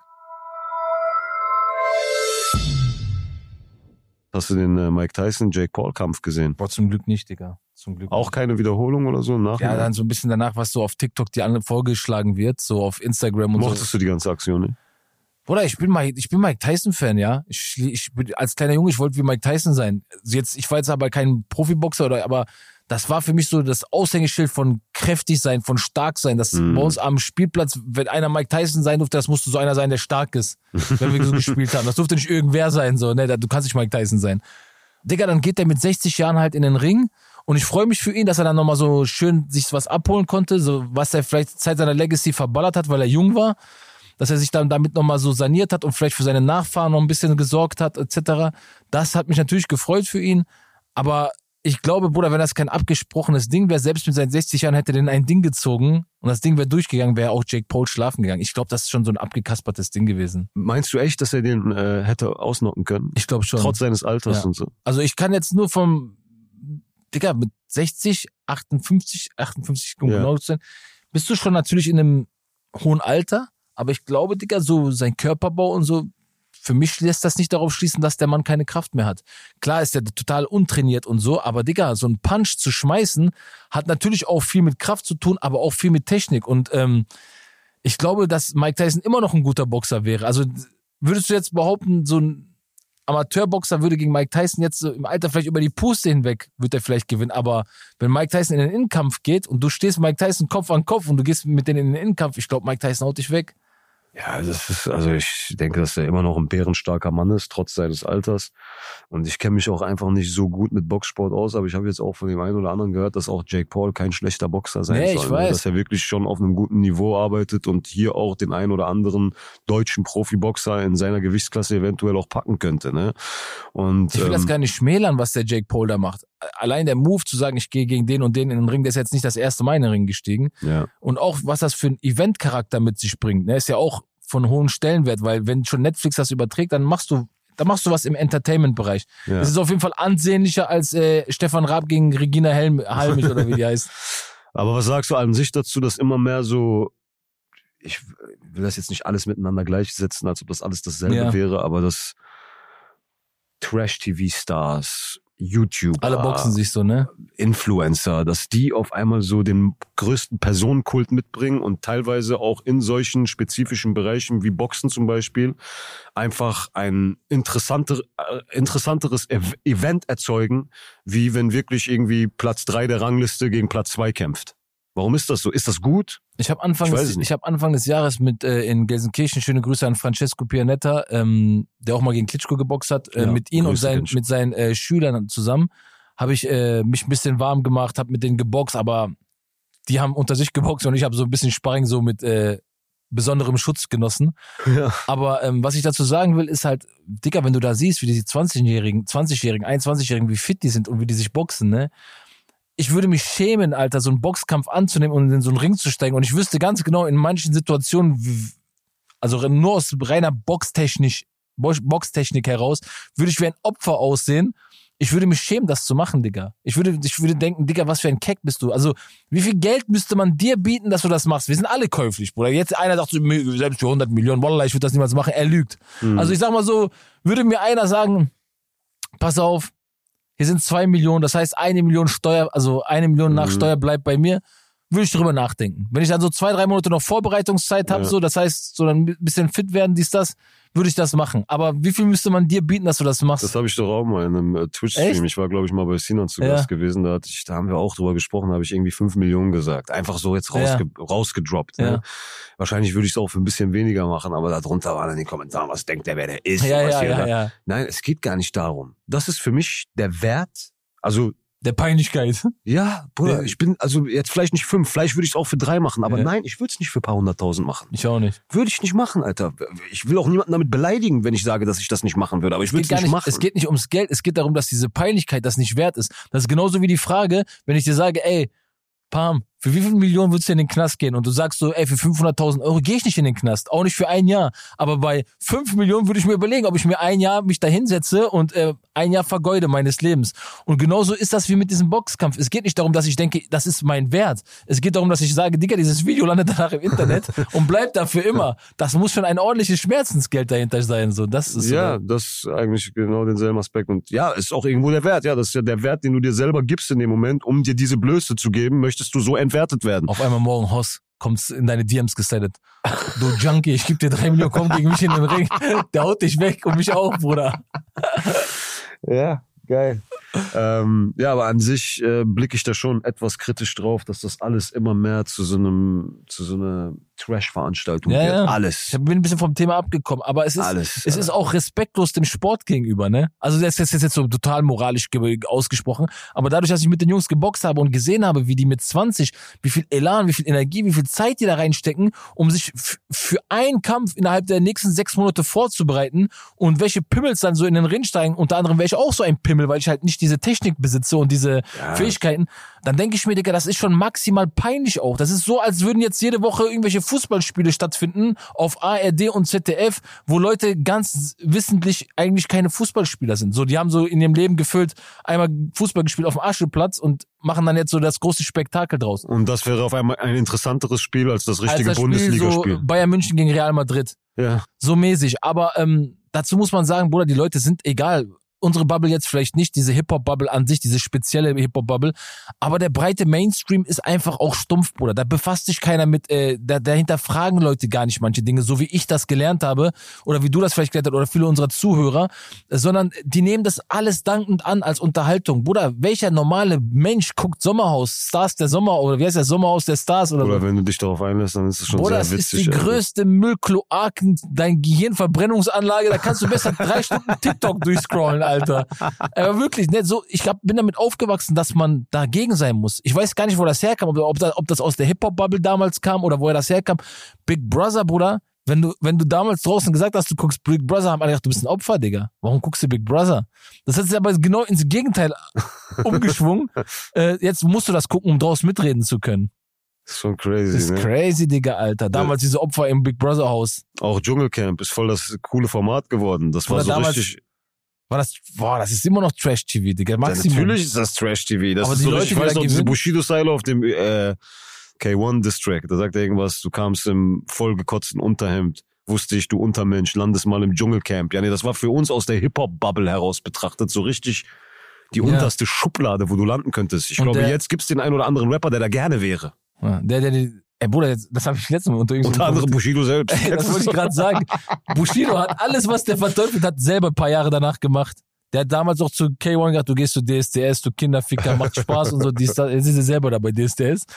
Hast du den äh, Mike Tyson-Jake Paul-Kampf gesehen? Boah, zum Glück nicht, Digga. Zum Glück Auch nicht. keine Wiederholung oder so? Nach Ja, dann so ein bisschen danach, was so auf TikTok dir an- vorgeschlagen wird, so auf Instagram und Mochtest so. du die ganze Aktion nicht? Bruder, ich bin Mike, ich bin Mike Tyson-Fan, ja. Ich, ich bin, als kleiner Junge, ich wollte wie Mike Tyson sein. Also jetzt, ich war jetzt aber kein Profiboxer oder, aber das war für mich so das Aushängeschild von kräftig sein, von stark sein. Das Mhm. bei uns am Spielplatz, wenn einer Mike Tyson sein durfte, das musste so einer sein, der stark ist, wenn wir so gespielt haben. Das durfte nicht irgendwer sein, so, ne, du kannst nicht Mike Tyson sein. Digga, dann geht der mit sechzig Jahren halt in den Ring und ich freue mich für ihn, dass er dann nochmal so schön sich was abholen konnte, so was er vielleicht Zeit seiner Legacy verballert hat, weil er jung war, dass er sich dann damit nochmal so saniert hat und vielleicht für seine Nachfahren noch ein bisschen gesorgt hat, et cetera. Das hat mich natürlich gefreut für ihn, aber ich glaube, Bruder, wenn das kein abgesprochenes Ding wäre, selbst mit seinen sechzig Jahren hätte er denn ein Ding gezogen und das Ding wäre durchgegangen, wäre auch Jake Paul schlafen gegangen. Ich glaube, das ist schon so ein abgekaspertes Ding gewesen. Meinst du echt, dass er den äh, hätte ausnocken können? Ich glaube schon. Trotz seines Alters Ja. und so. Also ich kann jetzt nur vom, Digga, mit sechzig, achtundfünfzig, achtundfünfzig, um Ja. genau zu sein, bist du schon natürlich in einem hohen Alter, aber ich glaube, Digga, so sein Körperbau und so, für mich lässt das nicht darauf schließen, dass der Mann keine Kraft mehr hat. Klar ist der total untrainiert und so, aber Digga, so ein Punch zu schmeißen, hat natürlich auch viel mit Kraft zu tun, aber auch viel mit Technik. Und ähm, ich glaube, dass Mike Tyson immer noch ein guter Boxer wäre. Also würdest du jetzt behaupten, so ein Amateurboxer würde gegen Mike Tyson jetzt so im Alter vielleicht über die Puste hinweg, wird er vielleicht gewinnen. Aber wenn Mike Tyson in den Innenkampf geht und du stehst Mike Tyson Kopf an Kopf und du gehst mit denen in den Innenkampf, ich glaube, Mike Tyson haut dich weg. Ja, das ist, also ich denke, dass er immer noch ein bärenstarker Mann ist, trotz seines Alters. Und ich kenne mich auch einfach nicht so gut mit Boxsport aus, aber ich habe jetzt auch von dem einen oder anderen gehört, dass auch Jake Paul kein schlechter Boxer sein Nee, ich soll. weiß. Ne? Dass er wirklich schon auf einem guten Niveau arbeitet und hier auch den einen oder anderen deutschen Profiboxer in seiner Gewichtsklasse eventuell auch packen könnte. Ne? Und Ich will das ähm, gar nicht schmälern, was der Jake Paul da macht. Allein der Move zu sagen, ich gehe gegen den und den in den Ring, der ist jetzt nicht das erste Mal in den Ring gestiegen. ja. Und auch, was das für ein Eventcharakter mit sich bringt, ne, ist ja auch von hohem Stellenwert, weil wenn schon Netflix das überträgt, dann machst du, dann machst du was im Entertainment-Bereich. Ja. Das ist auf jeden Fall ansehnlicher als äh, Stefan Raab gegen Regina Helm, Halmich oder wie die heißt. Aber was sagst du an sich dazu, dass immer mehr so, ich will das jetzt nicht alles miteinander gleichsetzen, als ob das alles dasselbe Ja. wäre, aber dass Trash-T V-Stars, YouTuber, Alle boxen sich so, ne? Influencer, dass die auf einmal so den größten Personenkult mitbringen und teilweise auch in solchen spezifischen Bereichen wie Boxen zum Beispiel einfach ein interessanter, äh, interessanteres Ev- Event erzeugen, wie wenn wirklich irgendwie Platz drei der Rangliste gegen Platz zwei kämpft. Warum ist das so? Ist das gut? Ich habe Anfang, Ich weiß des- es nicht. ich hab Anfang des Jahres mit äh, in Gelsenkirchen, schöne Grüße an Francesco Pianetta, ähm, der auch mal gegen Klitschko geboxt hat, äh, Ja, mit ihm und Grüße, sein, Klitschko. mit seinen äh, Schülern zusammen, habe ich äh, mich ein bisschen warm gemacht, habe mit denen geboxt, aber die haben unter sich geboxt und ich habe so ein bisschen Sparring so mit äh, besonderem Schutz genossen. Ja. Aber ähm, was ich dazu sagen will, ist halt, Dicker, wenn du da siehst, wie die zwanzigjährigen, zwanzigjährigen, einundzwanzigjährigen, wie fit die sind und wie die sich boxen, ne? Ich würde mich schämen, Alter, so einen Boxkampf anzunehmen und in so einen Ring zu steigen. Und ich wüsste ganz genau, in manchen Situationen, wie- also nur aus reiner Boxtechnik, Boxtechnik heraus, würde ich wie ein Opfer aussehen. Ich würde mich schämen, das zu machen, Digga. Ich würde, ich würde denken, Digga, was für ein Keck bist du? Also, wie viel Geld müsste man dir bieten, dass du das machst? Wir sind alle käuflich, Bruder. Jetzt einer sagt so, selbst für hundert Millionen, Wallah, ich würde das niemals machen. Er lügt. Mhm. Also, ich sag mal so, würde mir einer sagen, pass auf, hier sind zwei Millionen, das heißt eine Million Steuer, also eine Million nach Mhm. Steuer bleibt bei mir, würde ich drüber nachdenken. Wenn ich dann so zwei, drei Monate noch Vorbereitungszeit habe, Ja. so, das heißt, so dann ein bisschen fit werden, dies, das, würde ich das machen. Aber wie viel müsste man dir bieten, dass du das machst? Das habe ich doch auch mal in einem äh, Twitch-Stream. Echt? Ich war, glaube ich, mal bei Sinan zu Ja. Gast gewesen. Da, hatte ich, da haben wir auch drüber gesprochen, da habe ich irgendwie fünf Millionen gesagt. Einfach so jetzt rausge rausgedroppt. Ja. Ne? Wahrscheinlich würde ich es auch für ein bisschen weniger machen, aber darunter waren in den Kommentaren, was denkt der, wer der ist? ja, und was ja, hier ja, da- ja. Nein, es geht gar nicht darum. Das ist für mich der Wert. Also, Der Peinlichkeit. ja, Bruder, Ja. ich bin, also jetzt vielleicht nicht fünf, vielleicht würde ich es auch für drei machen, aber Ja. nein, ich würde es nicht für ein paar hunderttausend machen. Ich auch nicht. Würde ich nicht machen, Alter. Ich will auch niemanden damit beleidigen, wenn ich sage, dass ich das nicht machen würde, aber ich Es würde geht es gar nicht nicht, machen. es geht nicht ums Geld, es geht darum, dass diese Peinlichkeit das nicht wert ist. Das ist genauso wie die Frage, wenn ich dir sage, ey, Pam, Für wie viel Millionen würdest du in den Knast gehen? Und du sagst so, ey, für fünfhunderttausend Euro gehe ich nicht in den Knast. Auch nicht für ein Jahr. Aber bei fünf Millionen würde ich mir überlegen, ob ich mir ein Jahr mich da hinsetze und äh, ein Jahr vergeude meines Lebens. Und genauso ist das wie mit diesem Boxkampf. Es geht nicht darum, dass ich denke, das ist mein Wert. Es geht darum, dass ich sage, Digga, dieses Video landet danach im Internet und bleibt da für immer. Das muss schon ein ordentliches Schmerzensgeld dahinter sein. So, das ist ja, so. das ist eigentlich genau denselben Aspekt. Und ja, ist auch irgendwo der Wert. Ja, das ist ja der Wert, den du dir selber gibst in dem Moment, um dir diese Blöße zu geben, möchtest du so entwertet werden. Auf einmal morgen Hoss kommt's in deine D Ms geslidet. Du Junkie, ich geb dir drei Millionen, komm gegen mich in den Ring. Der haut dich weg und mich auch, Bruder. Ja, geil. ähm, ja, aber an sich äh, blicke ich da schon etwas kritisch drauf, dass das alles immer mehr zu so einem, zu so einer Trash-Veranstaltung Ja, wird. ja. Alles. Ich bin ein bisschen vom Thema abgekommen, aber es ist, Alles, es ist auch respektlos dem Sport gegenüber, ne? Also das ist jetzt so total moralisch ge- ausgesprochen, aber dadurch, dass ich mit den Jungs geboxt habe und gesehen habe, wie die mit zwanzig, wie viel Elan, wie viel Energie, wie viel Zeit die da reinstecken, um sich f- für einen Kampf innerhalb der nächsten sechs Monate vorzubereiten und welche Pimmels dann so in den Ring steigen, unter anderem wäre ich auch so ein Pimmel, weil ich halt nicht diese Technik besitze und diese Ja. Fähigkeiten, dann denke ich mir, Digga, das ist schon maximal peinlich auch. Das ist so, als würden jetzt jede Woche irgendwelche Fußballspiele stattfinden auf A R D und Z D F, wo Leute ganz wissentlich eigentlich keine Fußballspieler sind. So, die haben so in ihrem Leben gefüllt einmal Fußball gespielt auf dem Ascheplatz und machen dann jetzt so das große Spektakel draus. Und das wäre auf einmal ein interessanteres Spiel als das richtige Als das Bundesligaspiel. so Bayern München gegen Real Madrid. Ja. So mäßig. Aber ähm, dazu muss man sagen, Bruder, die Leute sind egal. Unsere Bubble jetzt vielleicht nicht, diese Hip-Hop-Bubble an sich, diese spezielle Hip-Hop-Bubble, aber der breite Mainstream ist einfach auch stumpf, Bruder. Da befasst sich keiner mit, äh, da, da hinterfragen Leute gar nicht manche Dinge, so wie ich das gelernt habe oder wie du das vielleicht gelernt hast oder viele unserer Zuhörer, sondern die nehmen das alles dankend an als Unterhaltung. Bruder, welcher normale Mensch guckt Sommerhaus, Stars der Sommer oder wie heißt der Sommerhaus der Stars oder, Oder so? wenn du dich darauf einlässt, dann ist es schon Bruder, sehr das ist witzig. die also. größte Müllkloaken, dein Gehirnverbrennungsanlage, da kannst du besser drei Stunden TikTok durchscrollen, Alter. Aber wirklich, ne, so, ich hab, bin damit aufgewachsen, dass man dagegen sein muss. Ich weiß gar nicht, wo das herkam, ob, ob, das, ob das aus der Hip-Hop-Bubble damals kam oder woher das herkam. Big Brother, Bruder, wenn du, wenn du damals draußen gesagt hast, du guckst Big Brother, haben alle gedacht, du bist ein Opfer, Digga. Warum guckst du Big Brother? Das hat sich aber genau ins Gegenteil umgeschwungen. äh, jetzt musst du das gucken, um draußen mitreden zu können. Das ist schon crazy, Das ist ne? crazy, Digga, Alter. Damals diese Opfer im Big Brother Haus. Auch Dschungelcamp ist voll das coole Format geworden. Das war Oder so damals- richtig. War das, boah, das ist immer noch Trash-T V, Digga. Ja, Maximum. natürlich ist das Trash-T V. Das Aber ist die so Leute, richtig, ich die weiß da noch, diese gewinnen- Bushido-Style auf dem äh, K eins Distrack. Da sagt er irgendwas, du kamst im vollgekotzten Unterhemd. Wusste ich, du Untermensch, landest mal im Dschungelcamp. Ja, nee, das war für uns aus der Hip-Hop-Bubble heraus betrachtet so richtig die Ja. unterste Schublade, wo du landen könntest. Ich Und glaube, der- jetzt gibt's den einen oder anderen Rapper, der da gerne wäre. Ja, der, der, der, ey Bruder, jetzt- das habe ich letztes Mal unter irgendeinem Unter anderem Bushido selbst. Ey, das wollte ich gerade sagen. Bushido hat alles, was der verteufelt hat, selber ein paar Jahre danach gemacht. Der hat damals auch zu K eins gesagt, du gehst zu D S D S, du Kinderficker, macht Spaß und so. Dies, das. Jetzt ist er selber da bei D S D S.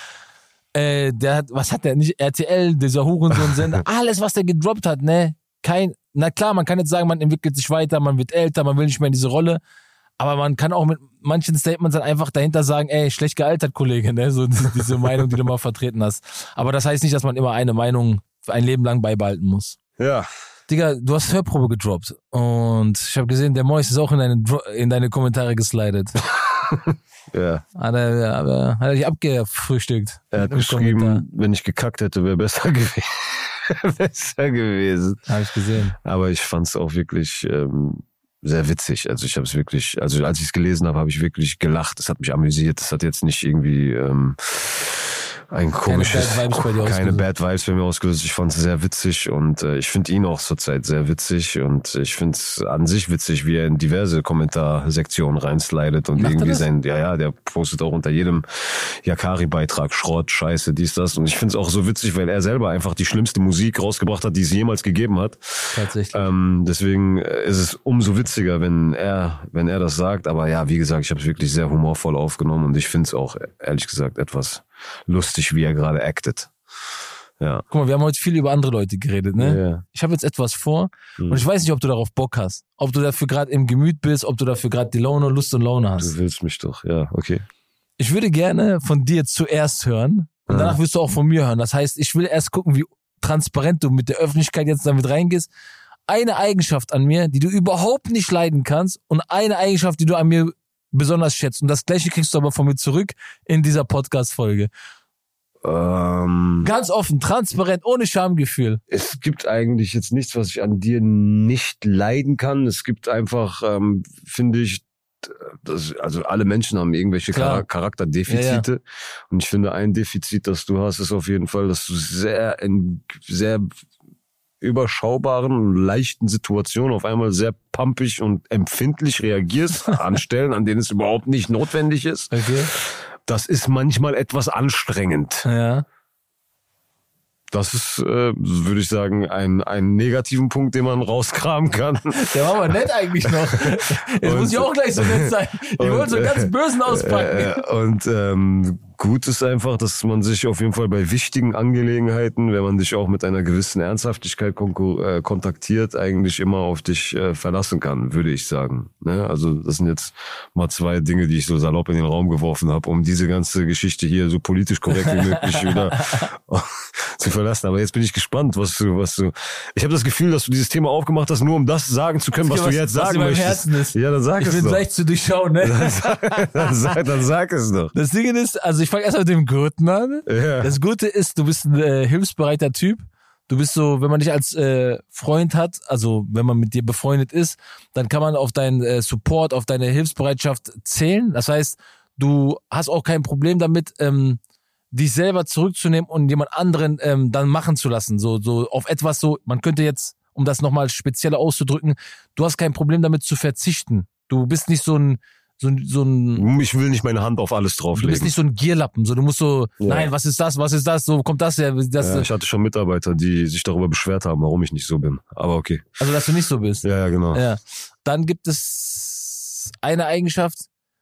Äh, der hat, was hat der nicht? R T L, dieser Hurensohn-Sender. Alles, was der gedroppt hat, ne? Kein, na klar, man kann jetzt sagen, man entwickelt sich weiter, man wird älter, man will nicht mehr in diese Rolle. Aber man kann auch mit manchen Statements dann einfach dahinter sagen, ey, schlecht gealtert, Kollege, ne? So diese Meinung, die du mal vertreten hast. Aber das heißt nicht, dass man immer eine Meinung für ein Leben lang beibehalten muss. Ja. Digga, du hast Hörprobe gedroppt und ich habe gesehen, der Mois ist auch in deine, Dro- in deine Kommentare geslidet. Ja. Hat er, aber, hat er dich abgefrühstückt? Er hat Im geschrieben, Kommentar. wenn ich gekackt hätte, wäre besser gewesen. besser gewesen. Hab ich gesehen. Aber ich fand es auch wirklich ähm, sehr witzig. Also ich habe es wirklich, also als ich es gelesen habe, habe ich wirklich gelacht. Es hat mich amüsiert. Es hat jetzt nicht irgendwie ähm, ein komisches, Bad Vibes bei dir keine ausgelöst. Bad Vibes bei mir ausgelöst. Ich fand es sehr witzig und äh, ich finde ihn auch zurzeit sehr witzig und ich finde es an sich witzig, wie er in diverse Kommentarsektionen reinslidet und Macht er irgendwie das? sein, ja, ja, der postet auch unter jedem Yakari-Beitrag Schrott, Scheiße, dies, das und ich finde es auch so witzig, weil er selber einfach die schlimmste Musik rausgebracht hat, die es jemals gegeben hat. Tatsächlich. Ähm, deswegen ist es umso witziger, wenn er, wenn er das sagt. Aber ja, wie gesagt, ich habe es wirklich sehr humorvoll aufgenommen und ich finde es auch, ehrlich gesagt, etwas lustig, wie er gerade actet. Ja. Guck mal, wir haben heute viel über andere Leute geredet, ne? Ja. Ich habe jetzt etwas vor Hm. und ich weiß nicht, ob du darauf Bock hast. Ob du dafür gerade im Gemüt bist, ob du dafür gerade die Laune, Lust und Laune hast. Du willst mich doch, ja, okay. Ich würde gerne von dir zuerst hören und Ja. danach wirst du auch von mir hören. Das heißt, ich will erst gucken, wie transparent du mit der Öffentlichkeit jetzt damit reingehst. Eine Eigenschaft an mir, die du überhaupt nicht leiden kannst und eine Eigenschaft, die du an mir besonders schätzt. Und das Gleiche kriegst du aber von mir zurück in dieser Podcast-Folge. Ähm, Ganz offen, transparent, ohne Schamgefühl. es gibt eigentlich jetzt nichts, was ich an dir nicht leiden kann. Es gibt einfach, ähm, finde ich, das, also alle Menschen haben irgendwelche Klar. Char- Charakterdefizite. Ja, Und ich finde, ein Defizit, das du hast, ist auf jeden Fall, dass du sehr in sehr überschaubaren und leichten Situationen auf einmal sehr pumpig und empfindlich reagierst an Stellen, an denen es überhaupt nicht notwendig ist. Okay. Das ist manchmal etwas anstrengend. Ja. Das ist, äh, würde ich sagen, ein, ein negativen Punkt, den man rauskramen kann. Der war aber nett eigentlich noch. Jetzt Und- muss ich auch gleich so nett sein. Ich und, wollte so einen ganz bösen auspacken. Äh, und ähm, gut ist einfach, dass man sich auf jeden Fall bei wichtigen Angelegenheiten, wenn man dich auch mit einer gewissen Ernsthaftigkeit konkur- äh, kontaktiert, eigentlich immer auf dich äh, verlassen kann, würde ich sagen. Ne? Also das sind jetzt mal zwei Dinge, die ich so salopp in den Raum geworfen habe, um diese ganze Geschichte hier so politisch korrekt wie möglich wieder zu verlassen. Aber jetzt bin ich gespannt, was du, was du. Ich habe das Gefühl, dass du dieses Thema aufgemacht hast, nur um das sagen zu können, was, Was- du jetzt was sagen in meinem möchtest. Herzen ist. Ja, dann sag Ich es bin doch. leicht zu durchschauen, ne? Dann sag, dann, sag, dann sag es doch. Das Ding ist, also ich fange erst mit dem Guten an. Ja. Das Gute ist, du bist ein äh, hilfsbereiter Typ. Du bist so, wenn man dich als äh, Freund hat, also wenn man mit dir befreundet ist, dann kann man auf deinen äh, Support, auf deine Hilfsbereitschaft zählen. Das heißt, du hast auch kein Problem damit, ähm, dich selber zurückzunehmen und jemand anderen ähm, dann machen zu lassen. So, so auf etwas so, man könnte jetzt, um das nochmal spezieller auszudrücken, du hast kein Problem damit zu verzichten. Du bist nicht so ein, so ein, so ein Ich will nicht meine Hand auf alles Du drauflegen. bist nicht so ein Gierlappen, so du musst so, Ja. nein, was ist das, was ist das, so kommt das her, das, Ja, ich hatte schon Mitarbeiter, die sich darüber beschwert haben, warum ich nicht so bin. Aber okay. also dass du nicht so bist. Ja, ja, genau. Ja. Dann gibt es eine Eigenschaft,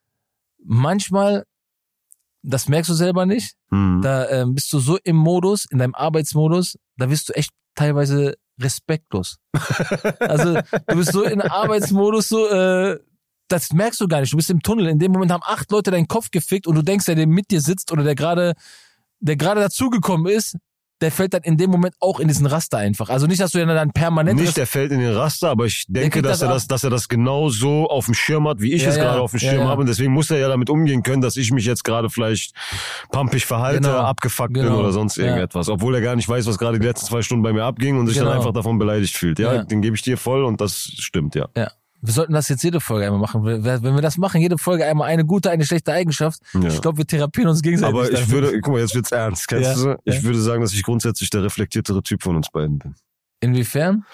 manchmal, das merkst du selber nicht, Hm. da ähm, bist du so im Modus, in deinem Arbeitsmodus, da wirst du echt teilweise respektlos. Also du bist so in Arbeitsmodus, so, äh, das merkst du gar nicht. Du bist im Tunnel. In dem Moment haben acht Leute deinen Kopf gefickt und du denkst, der, der mit dir sitzt oder der gerade, der gerade dazugekommen ist, der fällt dann in dem Moment auch in diesen Raster einfach. Also nicht, dass du dann permanent... Nicht, der fällt in den Raster, aber ich denke, kriegt dass das er ab. das, dass er das genau so auf dem Schirm hat, wie ich Ja, es ja. gerade auf dem Ja, Schirm ja. habe. Und deswegen muss er ja damit umgehen können, dass ich mich jetzt gerade vielleicht pumpig verhalte, Genau. abgefuckt bin Genau. oder sonst Ja. irgendetwas. Obwohl er gar nicht weiß, was gerade die letzten zwei Stunden bei mir abging und sich Genau. dann einfach davon beleidigt fühlt. Ja, Ja. den gebe ich dir voll und das stimmt, ja. Ja. Wir sollten das jetzt jede Folge einmal machen. Wenn wir das machen, jede Folge einmal eine gute, eine schlechte Eigenschaft. Ja. Ich glaube, wir therapieren uns gegenseitig. Aber ich damit. würde, guck mal, jetzt wird's ernst. Kennst Ja, du so? Ich ja. würde sagen, dass ich grundsätzlich der reflektiertere Typ von uns beiden bin. Inwiefern?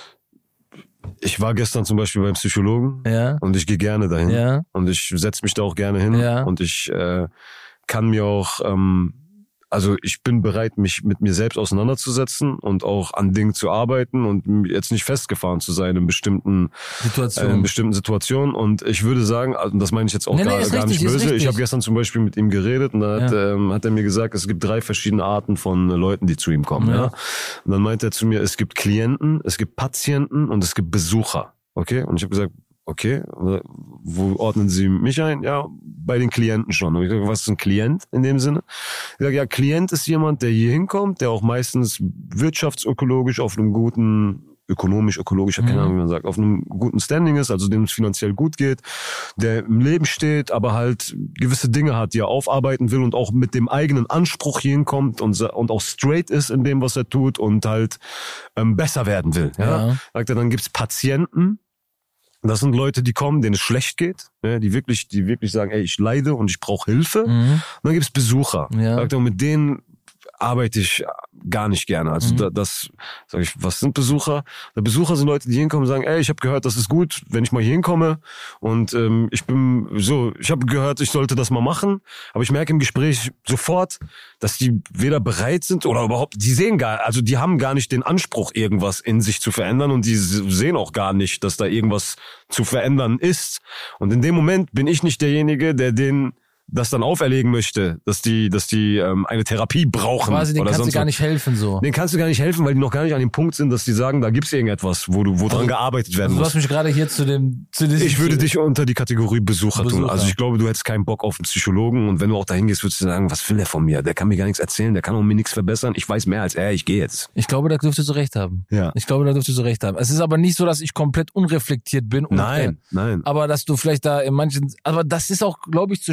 Ich war gestern zum Beispiel beim Psychologen Ja. und ich gehe gerne dahin. Ja. Und ich setze mich da auch gerne hin. Ja. Und ich äh, kann mir auch, ähm, also ich bin bereit, mich mit mir selbst auseinanderzusetzen und auch an Dingen zu arbeiten und jetzt nicht festgefahren zu sein in bestimmten, Situation. äh, in bestimmten Situationen. Und ich würde sagen, also das meine ich jetzt auch Nee, nee, gar, ist gar richtig, nicht ist böse. richtig. Ich habe gestern zum Beispiel mit ihm geredet und da hat, Ja. ähm, hat er mir gesagt, es gibt drei verschiedene Arten von Leuten, die zu ihm kommen. Ja. Ja. Und dann meinte er zu mir, es gibt Klienten, es gibt Patienten und es gibt Besucher. Okay? Und ich habe gesagt, okay, wo ordnen Sie mich ein? Ja, bei den Klienten schon. Und ich sage, was ist ein Klient in dem Sinne? Ich sage, ja, Klient ist jemand, der hier hinkommt, der auch meistens wirtschaftsökologisch auf einem guten, ökonomisch, ökologisch, keine Mhm. Ahnung, wie man sagt, auf einem guten Standing ist, also dem es finanziell gut geht, der im Leben steht, aber halt gewisse Dinge hat, die er aufarbeiten will und auch mit dem eigenen Anspruch hier hinkommt und, und auch straight ist in dem, was er tut und halt ähm, besser werden will. Ja? Ja. Sagt er, dann gibt's Patienten. Das sind Leute, die kommen, denen es schlecht geht, ne, die wirklich, die wirklich sagen, ey, ich leide und ich brauche Hilfe. Mhm. Und dann gibt's Besucher. Ja. Sagt er, mit denen arbeite ich gar nicht gerne. Also Mhm. da, das, sag ich, was sind Besucher? Der Besucher sind Leute, die hinkommen und sagen, ey, ich habe gehört, das ist gut, wenn ich mal hier hinkomme. Und ähm, ich bin so, ich habe gehört, ich sollte das mal machen. Aber ich merke im Gespräch sofort, dass die weder bereit sind oder überhaupt, die sehen gar, also die haben gar nicht den Anspruch, irgendwas in sich zu verändern und die sehen auch gar nicht, dass da irgendwas zu verändern ist. Und in dem Moment bin ich nicht derjenige, der den das dann auferlegen möchte, dass die, dass die ähm, eine Therapie brauchen. Quasi, den oder kannst du sonst gar was. nicht helfen, so. Den kannst du gar nicht helfen, weil die noch gar nicht an dem Punkt sind, dass die sagen, da gibt's irgendetwas, wo du, wo dran Also- gearbeitet werden Also du muss. hast mich gerade hier zu dem, zu diesem, Ich würde dich unter die Kategorie Besucher, tun. Besucher. Also ich glaube, du hättest keinen Bock auf einen Psychologen und wenn du auch dahin gehst, würdest du sagen, was will der von mir? Der kann mir gar nichts erzählen, der kann auch mir nichts verbessern. Ich weiß mehr als er, ich gehe jetzt. Ich glaube, da dürftest du recht haben. Ja. Ich glaube, da dürftest du recht haben. Es ist aber nicht so, dass ich komplett unreflektiert bin. Und, Nein, äh, nein. aber dass du vielleicht da in manchen, aber das ist auch, glaube ich, zu Schulden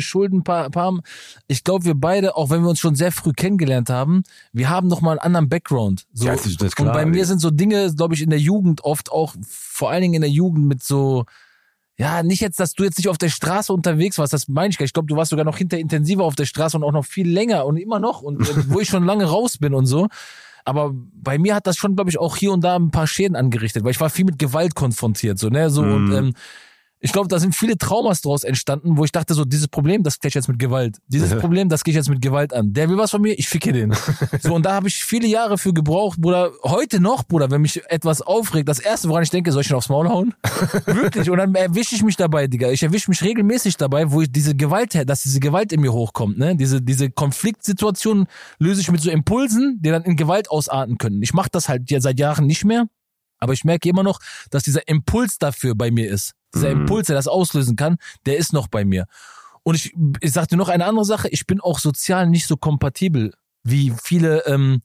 paar, paar ich glaube, wir beide, auch wenn wir uns schon sehr früh kennengelernt haben, wir haben noch mal einen anderen Background. So. Ja, das ist klar. Und bei mir sind so Dinge, glaube ich, in der Jugend oft auch, vor allen Dingen in der Jugend mit so, ja, nicht jetzt, dass du jetzt nicht auf der Straße unterwegs warst, das meine ich gar nicht. Ich glaube, du warst sogar noch hinter intensiver auf der Straße und auch noch viel länger und immer noch und äh, wo ich schon lange raus bin und so. Aber bei mir hat das schon, glaube ich, auch hier und da ein paar Schäden angerichtet, weil ich war viel mit Gewalt konfrontiert, so, ne, so, mm. und, ähm, ich glaube, da sind viele Traumas draus entstanden, wo ich dachte so, dieses Problem, das gehe ich jetzt mit Gewalt. Dieses Problem, das gehe ich jetzt mit Gewalt an. Der will was von mir, ich ficke den. So, und da habe ich viele Jahre für gebraucht, Bruder. Heute noch, Bruder, wenn mich etwas aufregt, das Erste, woran ich denke, soll ich ihn aufs Maul hauen? Wirklich. Und dann erwische ich mich dabei, Digga. Ich erwische mich regelmäßig dabei, wo ich diese Gewalt, dass diese Gewalt in mir hochkommt, ne? Diese, diese Konfliktsituation löse ich mit so Impulsen, die dann in Gewalt ausarten können. Ich mache das halt ja seit Jahren nicht mehr. Aber ich merke immer noch, dass dieser Impuls dafür bei mir ist. Dieser mhm. Impuls, der das auslösen kann, der ist noch bei mir. Und ich, ich sag dir noch eine andere Sache, ich bin auch sozial nicht so kompatibel, wie viele, ähm,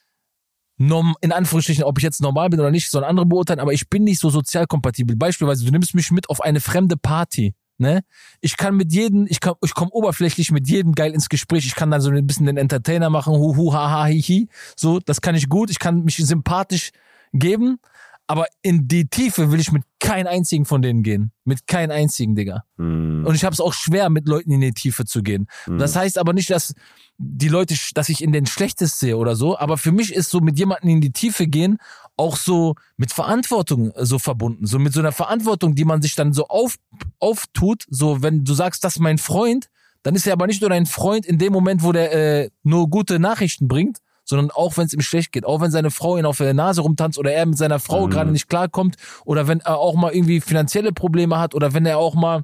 norm, in Anführungsstrichen, ob ich jetzt normal bin oder nicht, sollen andere beurteilen, aber ich bin nicht so sozial kompatibel. Beispielsweise, du nimmst mich mit auf eine fremde Party. Ne? Ich kann mit jedem, ich kann, ich komme oberflächlich mit jedem geil ins Gespräch. Ich kann dann so ein bisschen den Entertainer machen, hu, hu, ha, ha, hi, hi. So, das kann ich gut. Ich kann mich sympathisch geben. Aber in die Tiefe will ich mit keinem einzigen von denen gehen. Mit keinem einzigen, Digga. Mm. Und ich habe es auch schwer, mit Leuten in die Tiefe zu gehen. Mm. Das heißt aber nicht, dass die Leute, dass ich in den Schlechtes sehe oder so. Aber für mich ist so mit jemandem in die Tiefe gehen auch so mit Verantwortung so verbunden. So mit so einer Verantwortung, die man sich dann so auf, auftut. So, wenn du sagst, das ist mein Freund, dann ist er aber nicht nur dein Freund in dem Moment, wo der äh, nur gute Nachrichten bringt, sondern auch wenn es ihm schlecht geht, auch wenn seine Frau ihn auf der Nase rumtanzt oder er mit seiner Frau mhm. gerade nicht klarkommt oder wenn er auch mal irgendwie finanzielle Probleme hat oder wenn er auch mal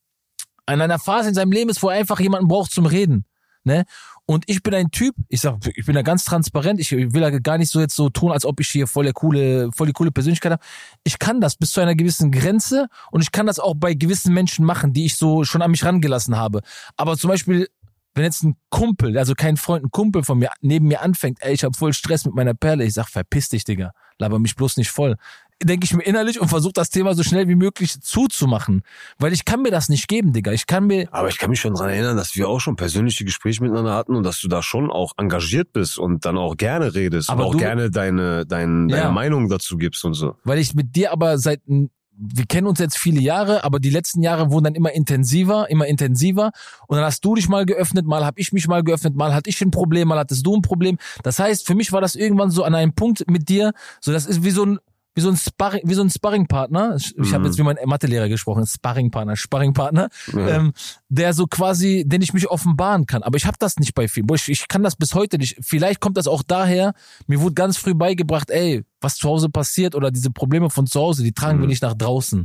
in einer Phase in seinem Leben ist, wo er einfach jemanden braucht zum Reden, ne? Und ich bin ein Typ, ich sag, ich bin da ganz transparent, ich will da gar nicht so jetzt so tun, als ob ich hier voll der coole, voll die coole Persönlichkeit habe. Ich kann das bis zu einer gewissen Grenze und ich kann das auch bei gewissen Menschen machen, die ich so schon an mich rangelassen habe. Aber zum Beispiel, wenn jetzt ein Kumpel, also kein Freund, ein Kumpel von mir neben mir anfängt, ey, ich hab voll Stress mit meiner Perle, ich sag, verpiss dich, Digga, laber mich bloß nicht voll. Denke ich mir innerlich und versuche das Thema so schnell wie möglich zuzumachen. Weil ich kann mir das nicht geben, Digga. Ich kann mir. Aber ich kann mich schon dran erinnern, dass wir auch schon persönliche Gespräche miteinander hatten und dass du da schon auch engagiert bist und dann auch gerne redest aber und auch du, gerne deine, dein, deine ja. Meinung dazu gibst und so. Weil ich mit dir aber seit, wir kennen uns jetzt viele Jahre, aber die letzten Jahre wurden dann immer intensiver, immer intensiver. Und dann hast du dich mal geöffnet, mal hab ich mich mal geöffnet, mal hatte ich ein Problem, mal hattest du ein Problem. Das heißt, für mich war das irgendwann so an einem Punkt mit dir, so das ist wie so ein wie so ein Sparring, wie so ein Sparringpartner. Ich mhm. habe jetzt wie mein Mathelehrer gesprochen, Sparringpartner, Sparringpartner, ja. ähm, der so quasi, den ich mich offenbaren kann. Aber ich habe das nicht bei vielen. Ich, ich kann das bis heute nicht. Vielleicht kommt das auch daher, mir wurde ganz früh beigebracht, ey, was zu Hause passiert oder diese Probleme von zu Hause, die tragen mhm. wir nicht nach draußen.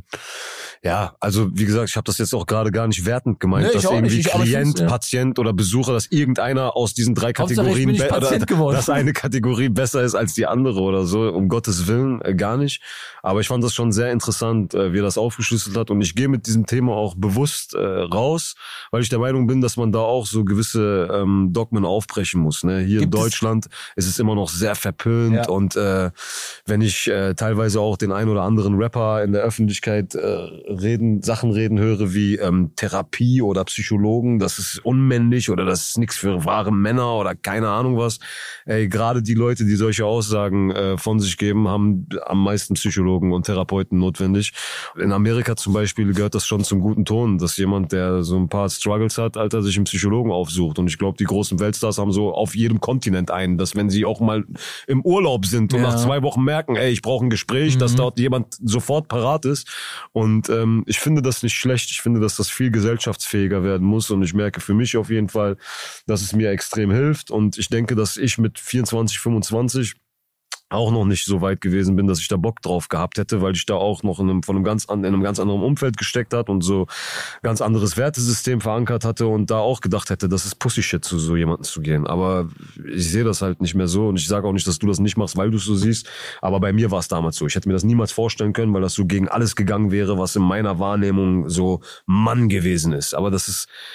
Ja, also wie gesagt, ich habe das jetzt auch gerade gar nicht wertend gemeint, nee, dass irgendwie nicht, Klient, ja. Patient oder Besucher, dass irgendeiner aus diesen drei Kategorien be- oder dass eine Kategorie besser ist als die andere oder so, um Gottes Willen, äh, gar nicht. Aber ich fand das schon sehr interessant, äh, wie er das aufgeschlüsselt hat und ich gehe mit diesem Thema auch bewusst äh, raus, weil ich der Meinung bin, dass man da auch so gewisse ähm, Dogmen aufbrechen muss. Ne? Hier Gibt in Deutschland es? ist es immer noch sehr verpönt ja. und äh, wenn ich äh, teilweise auch den ein oder anderen Rapper in der Öffentlichkeit äh, reden, Sachen reden höre wie ähm, Therapie oder Psychologen, das ist unmännlich oder das ist nichts für wahre Männer oder keine Ahnung was. Ey, gerade die Leute, die solche Aussagen äh, von sich geben, haben am meisten Psychologen und Therapeuten notwendig. In Amerika zum Beispiel gehört das schon zum guten Ton, dass jemand, der so ein paar Struggles hat, Alter, sich einen Psychologen aufsucht. Und ich glaube, die großen Weltstars haben so auf jedem Kontinent einen, dass wenn sie auch mal im Urlaub sind und ja. nach zwei Wochen merken, ey, ich brauche ein Gespräch, mhm. dass dort jemand sofort parat ist. Und ähm, ich finde das nicht schlecht. Ich finde, dass das viel gesellschaftsfähiger werden muss. Und ich merke für mich auf jeden Fall, dass es mir extrem hilft. Und ich denke, dass ich mit vierundzwanzig, fünfundzwanzig auch noch nicht so weit gewesen bin, dass ich da Bock drauf gehabt hätte, weil ich da auch noch in einem, von einem ganz, in einem ganz anderen Umfeld gesteckt hat und so ganz anderes Wertesystem verankert hatte und da auch gedacht hätte, das ist Pussy-Shit, zu so jemanden zu gehen. Aber ich sehe das halt nicht mehr so und ich sage auch nicht, dass du das nicht machst, weil du es so siehst, aber bei mir war es damals so. Ich hätte mir das niemals vorstellen können, weil das so gegen alles gegangen wäre, was in meiner Wahrnehmung so Mann gewesen ist. Aber das ist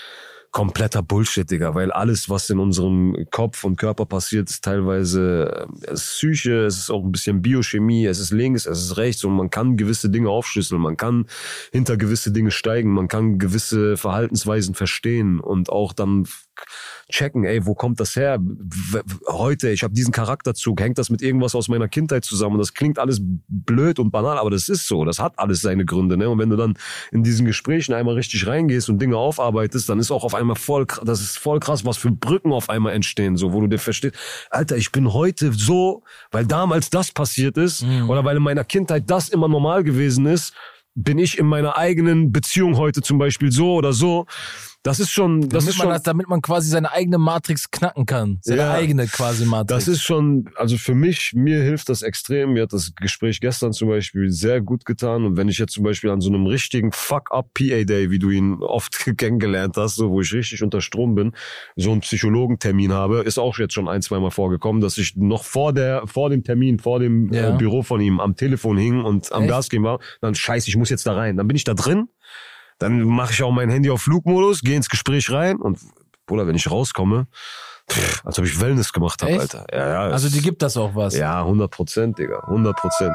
kompletter Bullshit, Digga, weil alles, was in unserem Kopf und Körper passiert, ist teilweise, es ist Psyche, es ist auch ein bisschen Biochemie, es ist links, es ist rechts und man kann gewisse Dinge aufschlüsseln, man kann hinter gewisse Dinge steigen, man kann gewisse Verhaltensweisen verstehen und auch dann checken, ey, wo kommt das her? Heute, ich habe diesen Charakterzug, hängt das mit irgendwas aus meiner Kindheit zusammen? Und das klingt alles blöd und banal, aber das ist so, das hat alles seine Gründe, ne? Und wenn du dann in diesen Gesprächen einmal richtig reingehst und Dinge aufarbeitest, dann ist auch auf einmal voll, das ist voll krass, was für Brücken auf einmal entstehen, so, wo du dir verstehst, Alter, ich bin heute so, weil damals das passiert ist, mhm. oder weil in meiner Kindheit das immer normal gewesen ist, bin ich in meiner eigenen Beziehung heute zum Beispiel so oder so. Das ist schon, das damit ist schon, man das, damit man quasi seine eigene Matrix knacken kann. Seine ja, eigene quasi Matrix. Das ist schon, also für mich, mir hilft das extrem. Mir hat das Gespräch gestern zum Beispiel sehr gut getan. Und wenn ich jetzt zum Beispiel an so einem richtigen Fuck-up-P A-Day, wie du ihn oft kennengelernt hast, so, wo ich richtig unter Strom bin, so einen Psychologentermin habe, ist auch jetzt schon ein, zweimal vorgekommen, dass ich noch vor der, vor dem Termin, vor dem ja. äh, Büro von ihm am Telefon hing und am Echt? Gas gehen war. Dann scheiße, ich muss jetzt da rein. Dann bin ich da drin. Dann mache ich auch mein Handy auf Flugmodus, gehe ins Gespräch rein und, Bruder, wenn ich rauskomme, pff, als ob ich Wellness gemacht habe, Alter. Ja, ja, also dir gibt das auch was? Ja, hundert Prozent, Digga, hundert Prozent.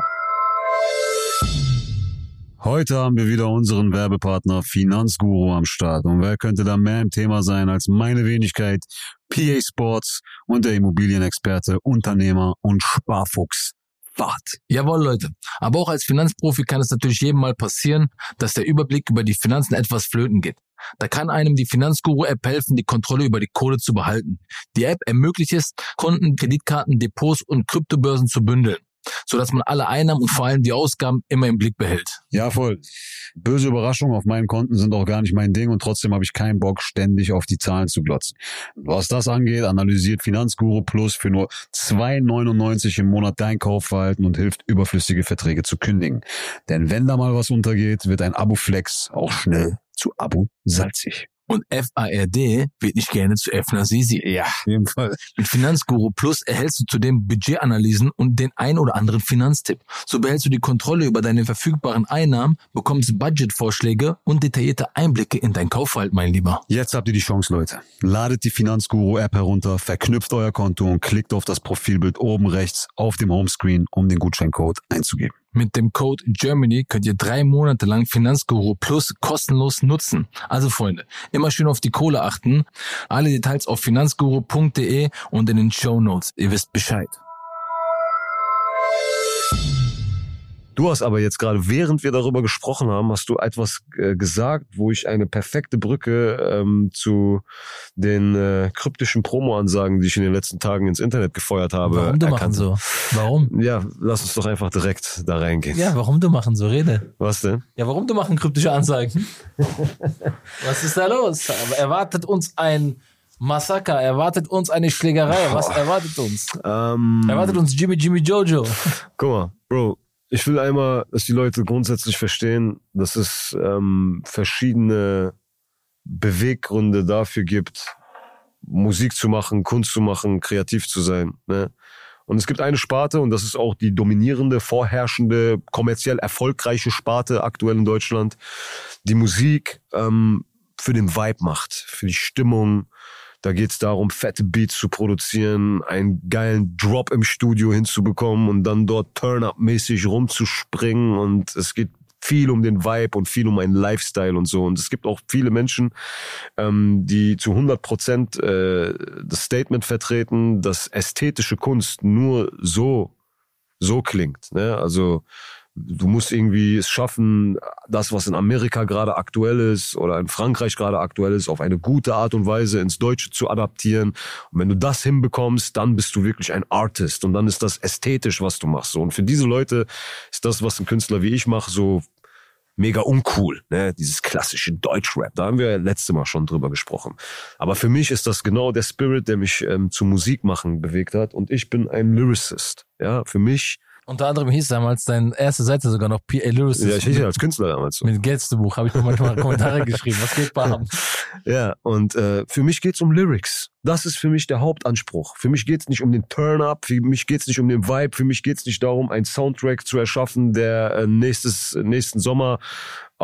Heute haben wir wieder unseren Werbepartner Finanzguru am Start. Und wer könnte da mehr im Thema sein als meine Wenigkeit, P A Sports und der Immobilienexperte, Unternehmer und Sparfuchs. Wart. Jawohl, Leute. Aber auch als Finanzprofi kann es natürlich jedem mal passieren, dass der Überblick über die Finanzen etwas flöten geht. Da kann einem die Finanzguru-App helfen, die Kontrolle über die Kohle zu behalten. Die App ermöglicht es, Konten, Kreditkarten, Depots und Kryptobörsen zu bündeln, sodass man alle Einnahmen und vor allem die Ausgaben immer im Blick behält. Ja, voll. Böse Überraschungen auf meinen Konten sind auch gar nicht mein Ding und trotzdem habe ich keinen Bock, ständig auf die Zahlen zu glotzen. Was das angeht, analysiert Finanzguru Plus für nur zwei neunundneunzig im Monat dein Kaufverhalten und hilft, überflüssige Verträge zu kündigen. Denn wenn da mal was untergeht, wird ein Abo-Flex auch schnell zu Abo salzig. Und F A R D wird nicht gerne zu Fna Sisi. Ja, auf jeden Fall. Mit Finanzguru Plus erhältst du zudem Budgetanalysen und den ein oder anderen Finanztipp. So behältst du die Kontrolle über deine verfügbaren Einnahmen, bekommst Budgetvorschläge und detaillierte Einblicke in dein Kaufverhalten, mein Lieber. Jetzt habt ihr die Chance, Leute. Ladet die Finanzguru-App herunter, verknüpft euer Konto und klickt auf das Profilbild oben rechts auf dem Homescreen, um den Gutscheincode einzugeben. Mit dem Code Germany könnt ihr drei Monate lang Finanzguru Plus kostenlos nutzen. Also Freunde, immer schön auf die Kohle achten. Alle Details auf finanzguru punkt de und in den Shownotes. Ihr wisst Bescheid. Du hast aber jetzt gerade, während wir darüber gesprochen haben, hast du etwas äh, gesagt, wo ich eine perfekte Brücke ähm, zu den äh, kryptischen Promo-Ansagen, die ich in den letzten Tagen ins Internet gefeuert habe, Warum du machen erkannte. so? Warum? Ja, lass uns doch einfach direkt da reingehen. Ja, warum du machen so? Rede. Was denn? Ja, warum du machen kryptische Ansagen? Was ist da los? Aber erwartet uns ein Massaker, erwartet uns eine Schlägerei. Was erwartet uns? Ähm, Erwartet uns Jimmy Jimmy Jojo. Guck mal, Bro. Ich will einmal, dass die Leute grundsätzlich verstehen, dass es ähm, verschiedene Beweggründe dafür gibt, Musik zu machen, Kunst zu machen, kreativ zu sein. Ne? Und es gibt eine Sparte, und das ist auch die dominierende, vorherrschende, kommerziell erfolgreiche Sparte aktuell in Deutschland, die Musik ähm, für den Vibe macht, für die Stimmung. Da geht's darum, fette Beats zu produzieren, einen geilen Drop im Studio hinzubekommen und dann dort Turn-Up-mäßig rumzuspringen. Und es geht viel um den Vibe und viel um einen Lifestyle und so. Und es gibt auch viele Menschen, ähm, die zu hundert Prozent äh, das Statement vertreten, dass ästhetische Kunst nur so, so klingt. Ne? Also du musst irgendwie es schaffen, das, was in Amerika gerade aktuell ist oder in Frankreich gerade aktuell ist, auf eine gute Art und Weise ins Deutsche zu adaptieren. Und wenn du das hinbekommst, dann bist du wirklich ein Artist und dann ist das ästhetisch, was du machst. Und für diese Leute ist das, was ein Künstler wie ich mache, so mega uncool, ne? Dieses klassische Deutschrap. Da haben wir ja letzte Mal schon drüber gesprochen. Aber für mich ist das genau der Spirit, der mich ähm, zu Musik machen bewegt hat. Und ich bin ein Lyricist. Ja, für mich. Unter anderem hieß damals deine erste Seite sogar noch P A Lyricist. Ja, ich hieß ja als Künstler damals so. Mit Gästebuch habe ich noch manchmal Kommentare geschrieben. Was geht bei haben? Ja, und äh, für mich geht's um Lyrics. Das ist für mich der Hauptanspruch. Für mich geht's nicht um den Turn-Up, für mich geht's nicht um den Vibe, für mich geht's nicht darum, einen Soundtrack zu erschaffen, der äh, nächstes nächsten Sommer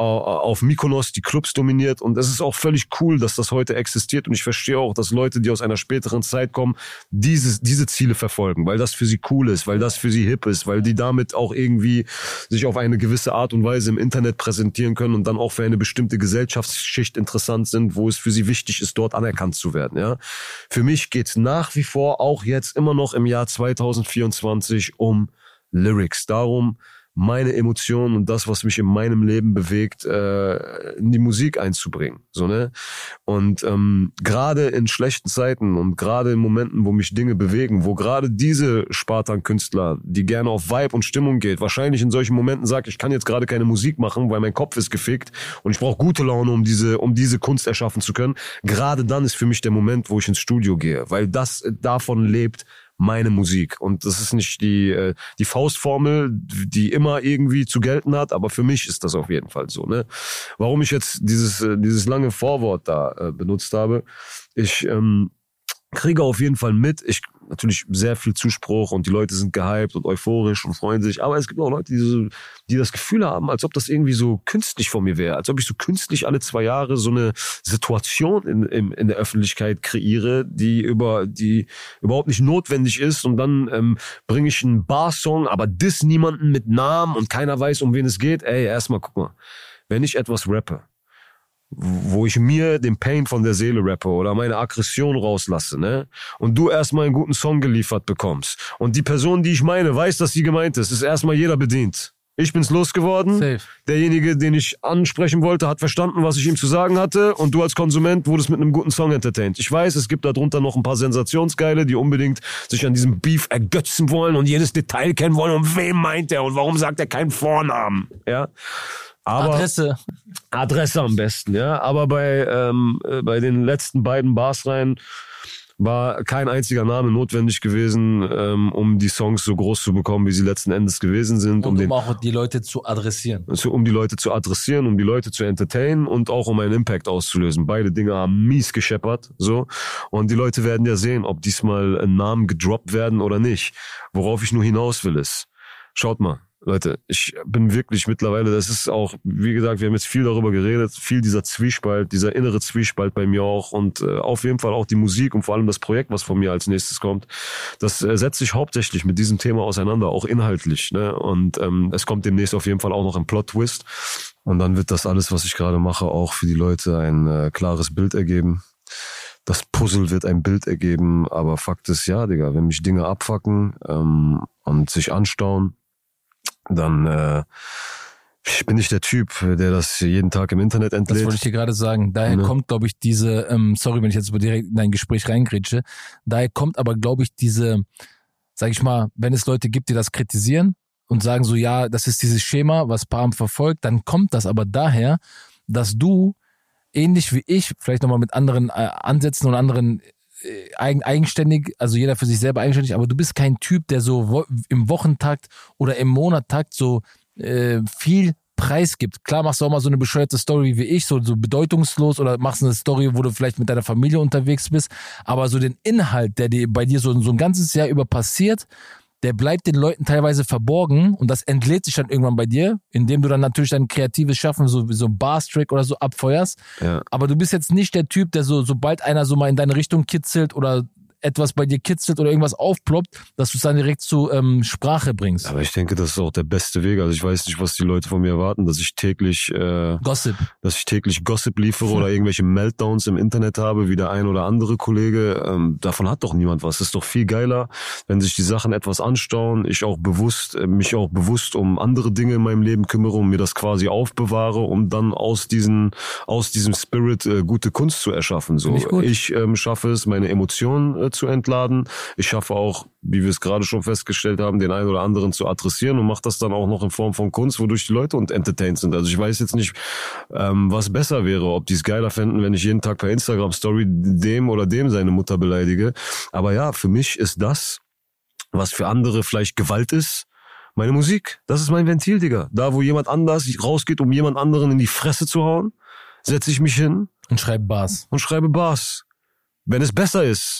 auf Mykonos die Clubs dominiert und es ist auch völlig cool, dass das heute existiert und ich verstehe auch, dass Leute, die aus einer späteren Zeit kommen, diese, diese Ziele verfolgen, weil das für sie cool ist, weil das für sie hip ist, weil die damit auch irgendwie sich auf eine gewisse Art und Weise im Internet präsentieren können und dann auch für eine bestimmte Gesellschaftsschicht interessant sind, wo es für sie wichtig ist, dort anerkannt zu werden. Ja, für mich geht's nach wie vor auch jetzt immer noch im Jahr zwanzig vierundzwanzig um Lyrics, darum meine Emotionen und das, was mich in meinem Leben bewegt, äh, in die Musik einzubringen, so ne. Und ähm, gerade in schlechten Zeiten und gerade in Momenten, wo mich Dinge bewegen, wo gerade diese Spartan-Künstler, die gerne auf Vibe und Stimmung geht, wahrscheinlich in solchen Momenten sagt, ich kann jetzt gerade keine Musik machen, weil mein Kopf ist gefickt und ich brauche gute Laune, um diese, um diese Kunst erschaffen zu können. Gerade dann ist für mich der Moment, wo ich ins Studio gehe, weil das davon lebt meine Musik. Und das ist nicht die äh, die Faustformel, die immer irgendwie zu gelten hat, aber für mich ist das auf jeden Fall so. Ne? Warum ich jetzt dieses äh, dieses lange Vorwort da äh, benutzt habe, ich ähm, kriege auf jeden Fall mit, ich natürlich sehr viel Zuspruch und die Leute sind gehypt und euphorisch und freuen sich, aber es gibt auch Leute, die, so, die das Gefühl haben, als ob das irgendwie so künstlich von mir wäre, als ob ich so künstlich alle zwei Jahre so eine Situation in, in, in der Öffentlichkeit kreiere, die über die überhaupt nicht notwendig ist und dann ähm, bringe ich einen Bar-Song, aber diss niemanden mit Namen und keiner weiß, um wen es geht. Ey, erstmal guck mal, wenn ich etwas rappe, wo ich mir den Pain von der Seele rappe oder meine Aggression rauslasse, ne? Und du erstmal einen guten Song geliefert bekommst. Und die Person, die ich meine, weiß, dass sie gemeint ist, ist erstmal jeder bedient. Ich bin's losgeworden. Safe. Derjenige, den ich ansprechen wollte, hat verstanden, was ich ihm zu sagen hatte. Und du als Konsument wurdest mit einem guten Song entertained. Ich weiß, es gibt da drunter noch ein paar Sensationsgeile, die unbedingt sich an diesem Beef ergötzen wollen und jedes Detail kennen wollen. Und wem meint er und warum sagt er keinen Vornamen? Ja. Aber Adresse. Adresse am besten, ja. Aber bei, ähm, bei den letzten beiden Bars rein war kein einziger Name notwendig gewesen, ähm, um die Songs so groß zu bekommen, wie sie letzten Endes gewesen sind. Und um, um den, auch die Leute zu adressieren. zu, um die Leute zu adressieren, um die Leute zu entertainen und auch um einen Impact auszulösen. Beide Dinge haben mies gescheppert, so. Und die Leute werden ja sehen, ob diesmal Namen gedroppt werden oder nicht. Worauf ich nur hinaus will ist, schaut mal. Leute, ich bin wirklich mittlerweile, das ist auch, wie gesagt, wir haben jetzt viel darüber geredet, viel dieser Zwiespalt, dieser innere Zwiespalt bei mir auch und äh, auf jeden Fall auch die Musik und vor allem das Projekt, was von mir als nächstes kommt, das äh, setzt sich hauptsächlich mit diesem Thema auseinander, auch inhaltlich, ne? Und ähm, es kommt demnächst auf jeden Fall auch noch ein Plot-Twist und dann wird das alles, was ich gerade mache, auch für die Leute ein äh, klares Bild ergeben. Das Puzzle wird ein Bild ergeben, aber Fakt ist, ja, Digga, wenn mich Dinge abfucken ähm, und sich anstauen, dann äh, ich bin nicht der Typ, der das jeden Tag im Internet entlädt. Das wollte ich dir gerade sagen. Daher ja. kommt, glaube ich, diese, ähm, sorry, wenn ich jetzt direkt in dein Gespräch reingrätsche, daher kommt aber, glaube ich, diese, sag ich mal, wenn es Leute gibt, die das kritisieren und sagen so, ja, das ist dieses Schema, was Paam verfolgt, dann kommt das aber daher, dass du, ähnlich wie ich, vielleicht nochmal mit anderen äh, Ansätzen und anderen Eigen, eigenständig, also jeder für sich selber eigenständig, aber du bist kein Typ, der so wo, im Wochentakt oder im Monattakt so äh, viel Preis gibt. Klar machst du auch mal so eine bescheuerte Story wie ich, so, so bedeutungslos oder machst eine Story, wo du vielleicht mit deiner Familie unterwegs bist, aber so den Inhalt, der dir bei dir so, so ein ganzes Jahr über passiert, der bleibt den Leuten teilweise verborgen und das entlädt sich dann irgendwann bei dir, indem du dann natürlich dein kreatives Schaffen, so wie so ein Barstrick oder so abfeuerst. Ja. Aber du bist jetzt nicht der Typ, der so, sobald einer so mal in deine Richtung kitzelt oder etwas bei dir kitzelt oder irgendwas aufploppt, dass du es dann direkt zu ähm, Sprache bringst. Aber ich denke, das ist auch der beste Weg. Also ich weiß nicht, was die Leute von mir erwarten, dass ich täglich äh, Gossip, dass ich täglich Gossip liefere oder irgendwelche Meltdowns im Internet habe, wie der ein oder andere Kollege. Ähm, davon hat doch niemand was. Es ist doch viel geiler, wenn sich die Sachen etwas anstauen, ich auch bewusst, äh, mich auch bewusst um andere Dinge in meinem Leben kümmere und mir das quasi aufbewahre, um dann aus diesen, aus diesem Spirit äh, gute Kunst zu erschaffen. So, ich, ich ähm, schaffe es, meine Emotionen äh, zu entladen. Ich schaffe auch, wie wir es gerade schon festgestellt haben, den einen oder anderen zu adressieren und mache das dann auch noch in Form von Kunst, wodurch die Leute und entertained sind. Also ich weiß jetzt nicht, ähm, was besser wäre, ob die es geiler fänden, wenn ich jeden Tag per Instagram-Story dem oder dem seine Mutter beleidige. Aber ja, für mich ist das, was für andere vielleicht Gewalt ist, meine Musik. Das ist mein Ventil, Digga. Da, wo jemand anders rausgeht, um jemand anderen in die Fresse zu hauen, setze ich mich hin und schreibe Bars. Und schreibe Bars. Wenn es besser ist,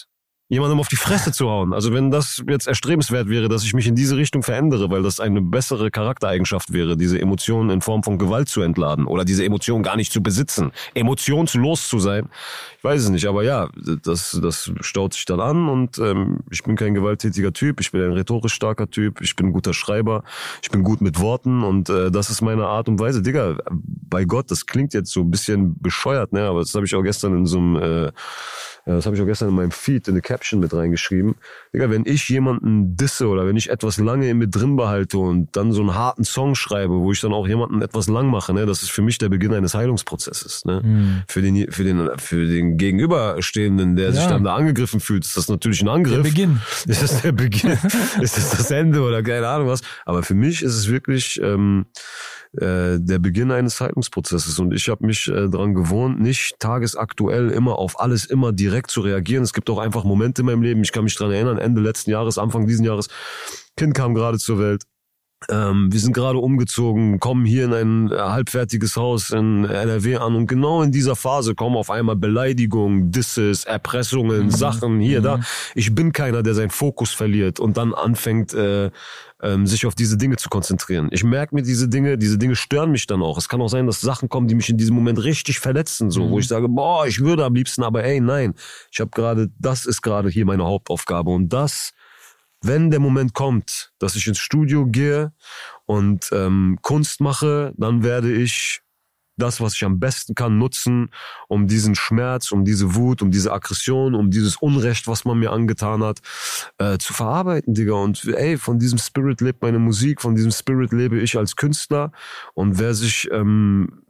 jemandem auf die Fresse zu hauen. Also wenn das jetzt erstrebenswert wäre, dass ich mich in diese Richtung verändere, weil das eine bessere Charaktereigenschaft wäre, diese Emotionen in Form von Gewalt zu entladen oder diese Emotionen gar nicht zu besitzen, emotionslos zu sein, ich weiß es nicht, aber ja, das, das staut sich dann an und ähm, ich bin kein gewalttätiger Typ, ich bin ein rhetorisch starker Typ, ich bin ein guter Schreiber, ich bin gut mit Worten und äh, das ist meine Art und Weise. Digga, bei Gott, das klingt jetzt so ein bisschen bescheuert, ne, aber das habe ich auch gestern in so einem äh, das habe ich auch gestern in meinem Feed in the Caption mit reingeschrieben. Digga, wenn ich jemanden disse oder wenn ich etwas lange in mir drin behalte und dann so einen harten Song schreibe, wo ich dann auch jemanden etwas lang mache, ne, das ist für mich der Beginn eines Heilungsprozesses, ne. Mhm. Für den, für den, für den Gegenüberstehenden, der ja. sich dann da angegriffen fühlt, ist das natürlich ein Angriff. Der Beginn. Ist das der Beginn? Ist das das Ende oder keine Ahnung was? Aber für mich ist es wirklich, ähm, äh, der Beginn eines Heilungsprozesses und ich habe mich äh, daran gewohnt, nicht tagesaktuell immer auf alles immer direkt zu reagieren. Es gibt auch einfach Momente in meinem Leben, ich kann mich dran erinnern, Ende letzten Jahres, Anfang diesen Jahres, Kind kam gerade zur Welt. Ähm, wir sind gerade umgezogen, kommen hier in ein halbfertiges Haus in N R W an und genau in dieser Phase kommen auf einmal Beleidigungen, Disses, Erpressungen, mhm. Sachen hier, mhm. da. Ich bin keiner, der seinen Fokus verliert und dann anfängt, äh, ähm, sich auf diese Dinge zu konzentrieren. Ich merke mir diese Dinge, diese Dinge stören mich dann auch. Es kann auch sein, dass Sachen kommen, die mich in diesem Moment richtig verletzen, so, mhm. wo ich sage, boah, ich würde am liebsten, aber ey, nein, ich habe gerade, das ist gerade hier meine Hauptaufgabe und das, wenn der Moment kommt, dass ich ins Studio gehe und ähm, Kunst mache, dann werde ich das, was ich am besten kann, nutzen, um diesen Schmerz, um diese Wut, um diese Aggression, um dieses Unrecht, was man mir angetan hat, äh, zu verarbeiten, Digga. Und ey, von diesem Spirit lebt meine Musik, von diesem Spirit lebe ich als Künstler. Und wer sich ähm,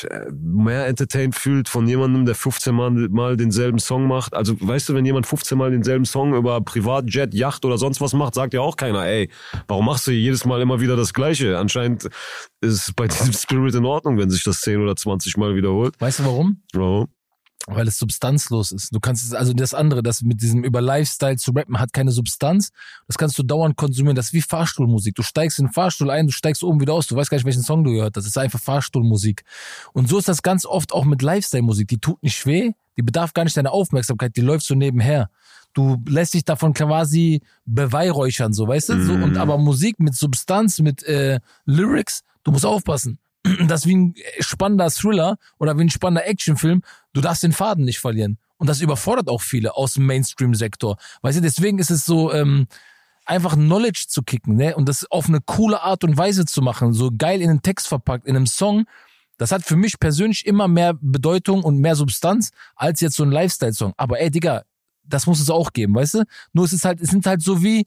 mehr entertained fühlt von jemandem, der fünfzehn Mal, mal denselben Song macht. Also weißt du, wenn jemand fünfzehn Mal denselben Song über Privatjet, Yacht oder sonst was macht, sagt ja auch keiner, ey, warum machst du jedes Mal immer wieder das Gleiche? Anscheinend ist es bei diesem Spirit in Ordnung, wenn sich das zehn oder zwanzig Mal wiederholt. Weißt du warum? Warum? Weil es substanzlos ist. Du kannst es, also das andere, das mit diesem über Lifestyle zu rappen, hat keine Substanz. Das kannst du dauernd konsumieren. Das ist wie Fahrstuhlmusik. Du steigst in den Fahrstuhl ein, du steigst oben wieder aus. Du weißt gar nicht, welchen Song du gehört hast. Das ist einfach Fahrstuhlmusik. Und so ist das ganz oft auch mit Lifestyle-Musik. Die tut nicht weh. Die bedarf gar nicht deiner Aufmerksamkeit. Die läuft so nebenher. Du lässt dich davon quasi beweihräuchern, so, weißt du? Mm. So, und aber Musik mit Substanz, mit äh, Lyrics, du musst aufpassen. Das ist wie ein spannender Thriller oder wie ein spannender Actionfilm. Du darfst den Faden nicht verlieren. Und das überfordert auch viele aus dem Mainstream-Sektor. Weißt du, deswegen ist es so, ähm, einfach Knowledge zu kicken, ne? Und das auf eine coole Art und Weise zu machen. So geil in den Text verpackt, in einem Song. Das hat für mich persönlich immer mehr Bedeutung und mehr Substanz als jetzt so ein Lifestyle-Song. Aber ey, Digga, das muss es auch geben, weißt du? Nur es ist halt, es sind halt so wie,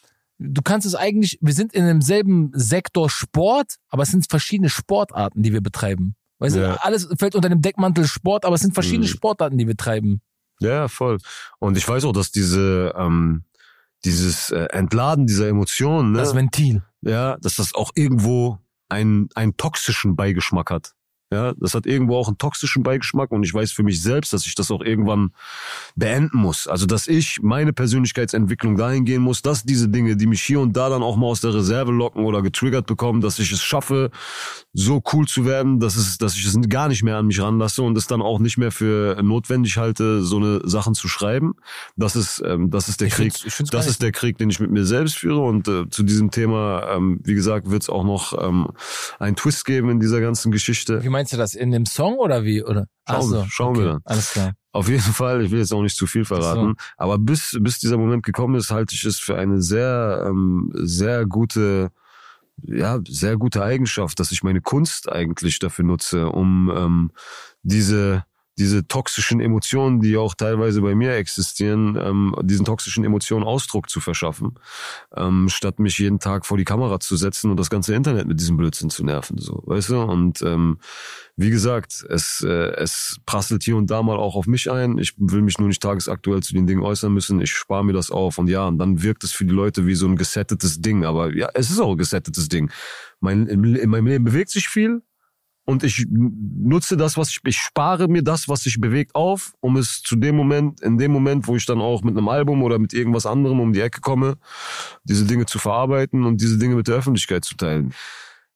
du kannst es eigentlich, wir sind in demselben Sektor Sport, aber es sind verschiedene Sportarten, die wir betreiben. Weißt ja. du, alles fällt unter dem Deckmantel Sport, aber es sind verschiedene mhm. Sportarten, die wir treiben. Ja, voll. Und ich weiß auch, dass diese, ähm, dieses äh, Entladen dieser Emotionen, ne? Das Ventil. Ja, dass das auch irgendwo einen, einen toxischen Beigeschmack hat. Ja, das hat irgendwo auch einen toxischen Beigeschmack und ich weiß für mich selbst, dass ich das auch irgendwann beenden muss. Also, dass ich meine Persönlichkeitsentwicklung dahin gehen muss, dass diese Dinge, die mich hier und da dann auch mal aus der Reserve locken oder getriggert bekommen, dass ich es schaffe, so cool zu werden, dass es, dass ich es gar nicht mehr an mich ranlasse und es dann auch nicht mehr für notwendig halte, so eine Sachen zu schreiben. Das ist, ähm, das ist der ich Krieg. Das ist der Krieg, den ich mit mir selbst führe und äh, zu diesem Thema, ähm, wie gesagt, wird es auch noch ähm, einen Twist geben in dieser ganzen Geschichte. Wie meinst du das? In dem Song oder wie? Oder? Schauen, so, schauen okay. wir dann. Alles klar. Auf jeden Fall, ich will jetzt auch nicht zu viel verraten, so. aber bis bis dieser Moment gekommen ist, halte ich es für eine sehr, ähm, sehr gute, ja, sehr gute Eigenschaft, dass ich meine Kunst eigentlich dafür nutze, um ähm, diese diese toxischen Emotionen, die auch teilweise bei mir existieren, ähm, diesen toxischen Emotionen Ausdruck zu verschaffen, ähm, statt mich jeden Tag vor die Kamera zu setzen und das ganze Internet mit diesem Blödsinn zu nerven, so, weißt du? Und ähm, wie gesagt, es äh, es prasselt hier und da mal auch auf mich ein. Ich will mich nur nicht tagesaktuell zu den Dingen äußern müssen. Ich spare mir das auf und ja, und dann wirkt es für die Leute wie so ein gesettetes Ding. Aber ja, es ist auch ein gesettetes Ding. Mein, in, in meinem Leben bewegt sich viel. Und ich nutze das, was ich, ich spare mir das, was sich bewegt auf, um es zu dem Moment, in dem Moment, wo ich dann auch mit einem Album oder mit irgendwas anderem um die Ecke komme, diese Dinge zu verarbeiten und diese Dinge mit der Öffentlichkeit zu teilen.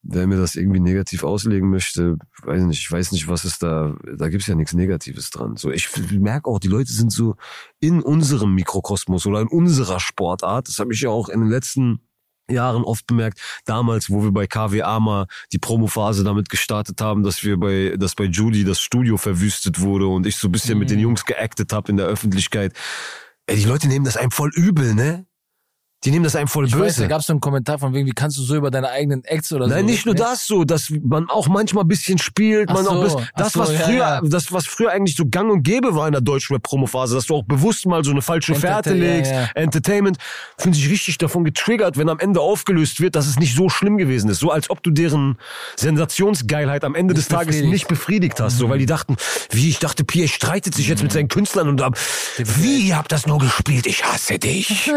wer mir das irgendwie negativ auslegen möchte, weiß nicht, ich weiß nicht, was ist da, da gibt's ja nichts Negatives dran. So, ich merke auch, die Leute sind so in unserem Mikrokosmos oder in unserer Sportart, das habe ich ja auch in den letzten Jahren oft bemerkt, damals, wo wir bei K W A mal die Promophase damit gestartet haben, dass wir bei, dass bei Judy das Studio verwüstet wurde und ich so ein bisschen mhm. mit den Jungs geactet habe in der Öffentlichkeit. Ey, die Leute nehmen das einem voll übel, ne? Die nehmen das einem voll ich böse. Weiß, da gab es so einen Kommentar von wegen, wie kannst du so über deine eigenen Acts oder Nein, so. Nein, nicht nur ne? das so, dass man auch manchmal ein bisschen spielt, man ach auch so, bis, das so, was ja, früher, ja. das was früher eigentlich so gang und gäbe war in der Deutschrap-Promophase, dass du auch bewusst mal so eine falsche Fährte legst, ja, ja. Entertainment, fühlen sich richtig davon getriggert, wenn am Ende aufgelöst wird, dass es nicht so schlimm gewesen ist, so als ob du deren Sensationsgeilheit am Ende nicht des Tages befriedigt. nicht befriedigt hast, mhm. so weil die dachten, wie ich dachte, P H streitet sich mhm. jetzt mit seinen Künstlern und ab, wie ihr habt das nur gespielt, ich hasse dich,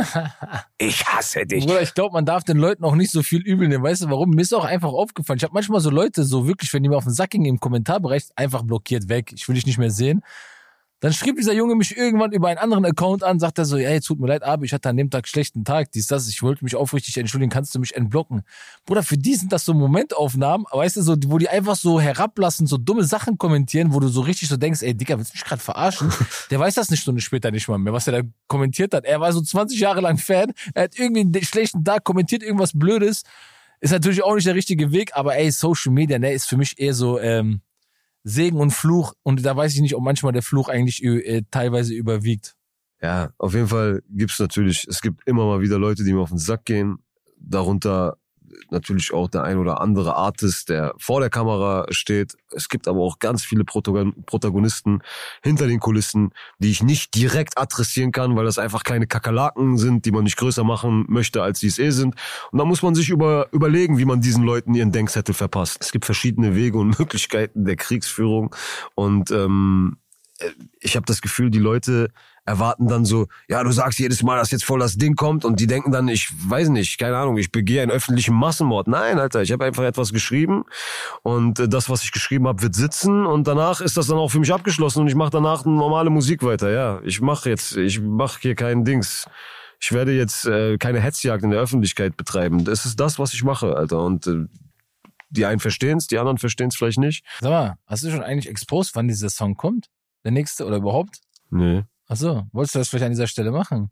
ich hasse dich. Bruder, ich glaube, man darf den Leuten auch nicht so viel übel nehmen. Weißt du warum? Mir ist auch einfach aufgefallen. Ich habe manchmal so Leute, so wirklich, wenn die mir auf den Sack gingen im Kommentarbereich, einfach blockiert, weg. Ich will dich nicht mehr sehen. Dann schrieb dieser Junge mich irgendwann über einen anderen Account an, sagt er so, ey, tut mir leid, aber ich hatte an dem Tag schlechten Tag, dies, das, ich wollte mich aufrichtig entschuldigen, kannst du mich entblocken? Bruder, für die sind das so Momentaufnahmen, weißt du, so, wo die einfach so herablassen, so dumme Sachen kommentieren, wo du so richtig so denkst, ey, Digga, willst du mich gerade verarschen? Der weiß das eine Stunde später nicht mal mehr, was er da kommentiert hat. Er war so zwanzig Jahre lang Fan, er hat irgendwie einen schlechten Tag, kommentiert irgendwas Blödes, ist natürlich auch nicht der richtige Weg, aber ey, Social Media, ne, ist für mich eher so, ähm, Segen und Fluch, und da weiß ich nicht, ob manchmal der Fluch eigentlich äh, teilweise überwiegt. Ja, auf jeden Fall gibt's natürlich, es gibt immer mal wieder Leute, die mir auf den Sack gehen, darunter natürlich auch der ein oder andere Artist, der vor der Kamera steht. Es gibt aber auch ganz viele Protagonisten hinter den Kulissen, die ich nicht direkt adressieren kann, weil das einfach kleine Kakerlaken sind, die man nicht größer machen möchte, als sie es eh sind. Und da muss man sich über, überlegen, wie man diesen Leuten ihren Denkzettel verpasst. Es gibt verschiedene Wege und Möglichkeiten der Kriegsführung. Und ähm, ich habe das Gefühl, die Leute erwarten dann so, ja, du sagst jedes Mal, dass jetzt voll das Ding kommt, und die denken dann, ich weiß nicht, keine Ahnung, ich begehe einen öffentlichen Massenmord. Nein, Alter, ich habe einfach etwas geschrieben, und das, was ich geschrieben habe, wird sitzen, und danach ist das dann auch für mich abgeschlossen, und ich mache danach normale Musik weiter. Ja, ich mache jetzt, ich mache hier keinen Dings. Ich werde jetzt äh, keine Hetzjagd in der Öffentlichkeit betreiben. Das ist das, was ich mache, Alter, und äh, die einen verstehen's, die anderen verstehen's vielleicht nicht. Sag mal, hast du schon eigentlich exposed, wann dieser Song kommt? Der nächste oder überhaupt? Nee. Ach so, wolltest du das vielleicht an dieser Stelle machen?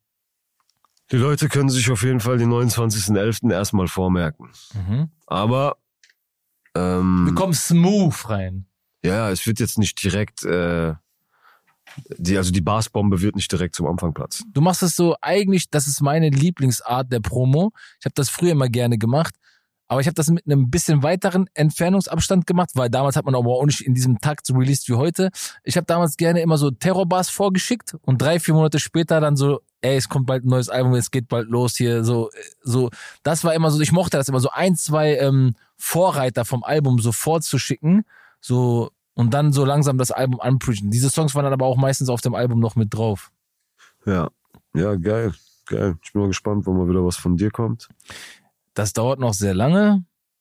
Die Leute können sich auf jeden Fall den neunundzwanzigsten elften erstmal vormerken. Mhm. Aber ähm, wir kommen smooth rein. Ja, es wird jetzt nicht direkt, äh, die, also die Bassbombe wird nicht direkt zum Anfang platzen. Du machst es so, eigentlich, das ist meine Lieblingsart der Promo. Ich habe das früher immer gerne gemacht. Aber ich habe das mit einem bisschen weiteren Entfernungsabstand gemacht, weil damals hat man aber auch nicht in diesem Takt so released wie heute. Ich habe damals gerne immer so Terrorbars vorgeschickt und drei, vier Monate später dann so, ey, es kommt bald ein neues Album, es geht bald los hier, so, so. Das war immer so, ich mochte das immer so, ein, zwei ähm, Vorreiter vom Album so vorzuschicken, so, und dann so langsam das Album anpreachen. Diese Songs waren dann aber auch meistens auf dem Album noch mit drauf. Ja, ja, geil, geil. Ich bin mal gespannt, wann mal wieder was von dir kommt. Das dauert noch sehr lange,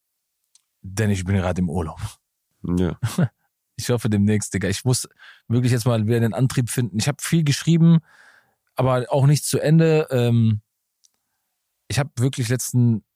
denn ich bin gerade im Urlaub. Ja. Ich hoffe demnächst, Digga. Ich muss wirklich jetzt mal wieder den Antrieb finden. Ich habe viel geschrieben, aber auch nicht zu Ende. Ähm, ich habe wirklich letzten,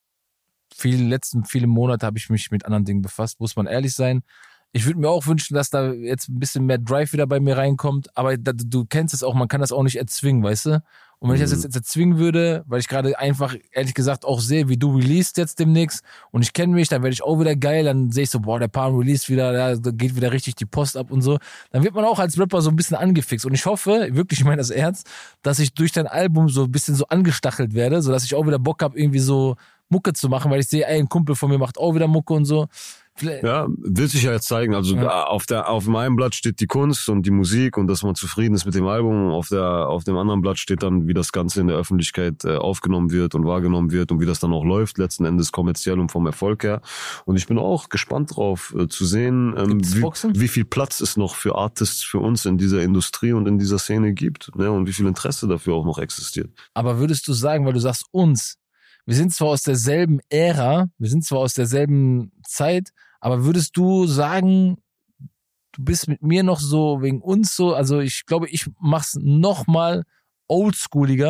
viele, letzten viele Monate habe ich mich mit anderen Dingen befasst, muss man ehrlich sein. Ich würde mir auch wünschen, dass da jetzt ein bisschen mehr Drive wieder bei mir reinkommt, aber da, du kennst es auch, man kann das auch nicht erzwingen, weißt du? Und wenn ich das jetzt, jetzt erzwingen würde, weil ich gerade einfach, ehrlich gesagt, auch sehe, wie du released jetzt demnächst, und ich kenne mich, dann werde ich auch wieder geil, dann sehe ich so, boah, der Palm released wieder, da geht wieder richtig die Post ab und so, dann wird man auch als Rapper so ein bisschen angefixt. Und ich hoffe, wirklich, ich meine das ernst, dass ich durch dein Album so ein bisschen so angestachelt werde, sodass ich auch wieder Bock habe, irgendwie so Mucke zu machen, weil ich sehe, ey, ein Kumpel von mir macht auch wieder Mucke und so. Ja, will sich ja jetzt zeigen. Also ja. auf der auf meinem Blatt steht die Kunst und die Musik und dass man zufrieden ist mit dem Album. Auf der auf dem anderen Blatt steht dann, wie das Ganze in der Öffentlichkeit äh, aufgenommen wird und wahrgenommen wird und wie das dann auch läuft, letzten Endes kommerziell und vom Erfolg her. Und ich bin auch gespannt drauf äh, zu sehen, ähm, wie, wie viel Platz es noch für Artists für uns in dieser Industrie und in dieser Szene gibt, ne, und wie viel Interesse dafür auch noch existiert. Aber würdest du sagen, weil du sagst uns, wir sind zwar aus derselben Ära, wir sind zwar aus derselben Zeit, aber würdest du sagen, du bist mit mir noch so wegen uns so, also ich glaube, ich mach's noch mal oldschooliger,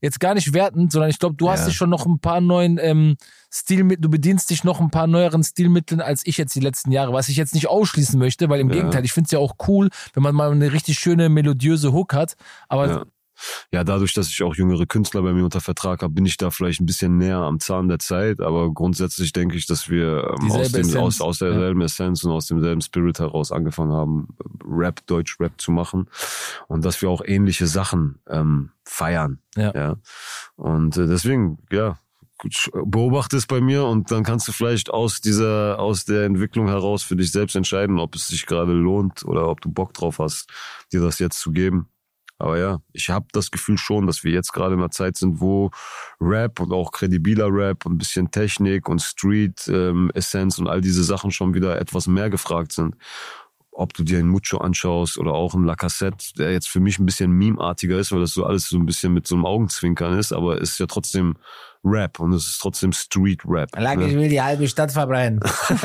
jetzt gar nicht wertend, sondern ich glaube, du hast Ja. dich schon noch ein paar neuen ähm, Stilmittel, du bedienst dich noch ein paar neueren Stilmitteln als ich jetzt die letzten Jahre, was ich jetzt nicht ausschließen möchte, weil im Ja. Gegenteil, ich finde es ja auch cool, wenn man mal eine richtig schöne, melodiöse Hook hat, aber Ja. Ja, dadurch, dass ich auch jüngere Künstler bei mir unter Vertrag habe, bin ich da vielleicht ein bisschen näher am Zahn der Zeit, aber grundsätzlich denke ich, dass wir ähm, aus, Dieselbe dem, Essenz. aus, aus derselben Essenz und aus demselben Spirit heraus angefangen haben, Rap, Deutsch-Rap zu machen und dass wir auch ähnliche Sachen ähm, feiern. Ja. Ja. Und äh, deswegen, ja, gut, beobachte es bei mir und dann kannst du vielleicht aus dieser, aus der Entwicklung heraus für dich selbst entscheiden, ob es sich gerade lohnt oder ob du Bock drauf hast, dir das jetzt zu geben. Aber ja, ich habe das Gefühl schon, dass wir jetzt gerade in einer Zeit sind, wo Rap und auch kredibiler Rap und ein bisschen Technik und Street ähm, Essenz und all diese Sachen schon wieder etwas mehr gefragt sind. Ob du dir einen Mucho anschaust oder auch einen Lacassette, der jetzt für mich ein bisschen meme-artiger ist, weil das so alles so ein bisschen mit so einem Augenzwinkern ist, aber es ist ja trotzdem Rap und es ist trotzdem Street-Rap. Lange, ich will die halbe Stadt verbrennen.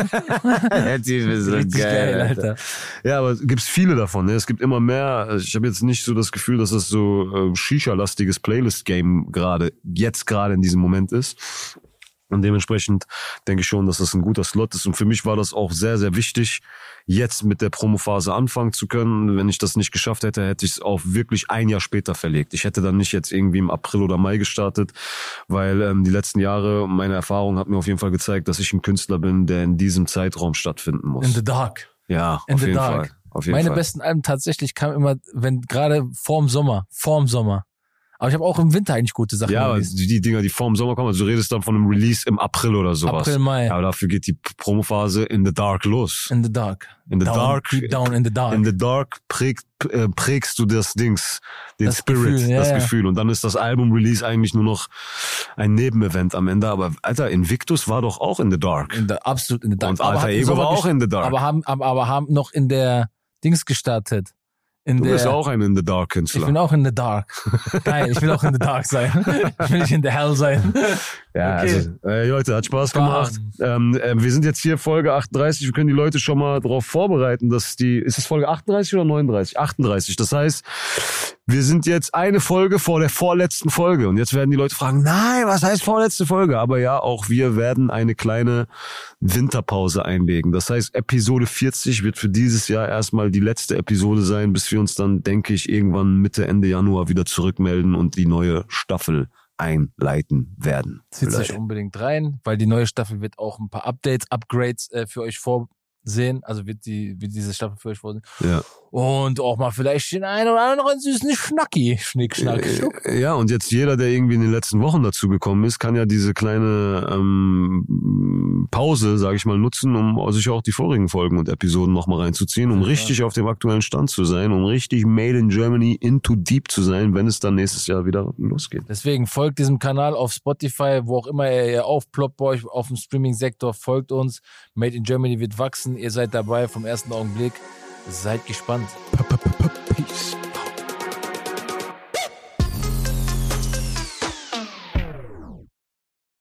Richtig geil, Alter. Ja, aber es gibt viele davon. Ne? Es gibt immer mehr. Also ich habe jetzt nicht so das Gefühl, dass das so äh, Shisha-lastiges Playlist-Game gerade jetzt gerade in diesem Moment ist. Und dementsprechend denke ich schon, dass das ein guter Slot ist. Und für mich war das auch sehr, sehr wichtig, jetzt mit der Promophase anfangen zu können. Wenn ich das nicht geschafft hätte, hätte ich es auch wirklich ein Jahr später verlegt. Ich hätte dann nicht jetzt irgendwie im April oder Mai gestartet, weil ähm, die letzten Jahre, meine Erfahrung hat mir auf jeden Fall gezeigt, dass ich ein Künstler bin, der in diesem Zeitraum stattfinden muss. In the dark. Ja, In auf the jeden dark. Fall. Auf jeden Meine Fall. besten Alben tatsächlich kamen immer, wenn gerade vorm Sommer, vorm Sommer. Aber ich habe auch im Winter eigentlich gute Sachen Ja, aber released. die, die Dinger, die vor dem Sommer kommen, also du redest dann von einem Release im April oder sowas. April, Mai. Ja, aber dafür geht die Promophase in the dark los. In the dark. In the down, dark. Deep down in the dark. In the dark prägt, äh, prägst du das Dings, den Das Spirit, Gefühl, ja, das ja. Gefühl. Und dann ist das Album-Release eigentlich nur noch ein Nebenevent am Ende. Aber Alter, Invictus war doch auch in the dark. in the, absolut in the dark. Und Aber Alter hat im Ego Sommer war auch gest- in the dark. Aber haben, aber, aber haben noch in der Dings gestartet. In Du der, bist auch ein in the dark ich bin Künstler. auch in the dark. Geil, ich will auch in the dark sein. Ich will nicht in the hell sein. Ja, Okay. also, äh, Leute, hat Spaß Bam. gemacht. Ähm, äh, wir sind jetzt hier Folge achtunddreißig. Wir können die Leute schon mal darauf vorbereiten, dass die, ist es Folge achtunddreißig oder neununddreißig? achtunddreißig. Das heißt, wir sind jetzt eine Folge vor der vorletzten Folge. Und jetzt werden die Leute fragen, nein, was heißt vorletzte Folge? Aber ja, auch wir werden eine kleine Winterpause einlegen. Das heißt, Episode vierzig wird für dieses Jahr erstmal die letzte Episode sein, bis wir uns dann, denke ich, irgendwann Mitte, Ende Januar wieder zurückmelden und die neue Staffel einleiten werden. Zieht sich Leute. unbedingt rein, weil die neue Staffel wird auch ein paar Updates, Upgrades äh, für euch vorsehen. Also wird die, wird diese Staffel für euch vorsehen. Ja. Und auch mal vielleicht den einen oder anderen süßen Schnacki. Schnick, schnack, schnuck. Äh, Ja, und jetzt jeder, der irgendwie in den letzten Wochen dazu gekommen ist, kann ja diese kleine ähm, Pause, sage ich mal, nutzen, um sich auch die vorigen Folgen und Episoden nochmal reinzuziehen, um Ja. richtig auf dem aktuellen Stand zu sein, um richtig Made in Germany into deep zu sein, wenn es dann nächstes Jahr wieder losgeht. Deswegen folgt diesem Kanal auf Spotify, wo auch immer er, er aufploppt bei euch auf dem Streaming-Sektor, folgt uns. Made in Germany wird wachsen. Ihr seid dabei vom ersten Augenblick. Seid gespannt. Peace.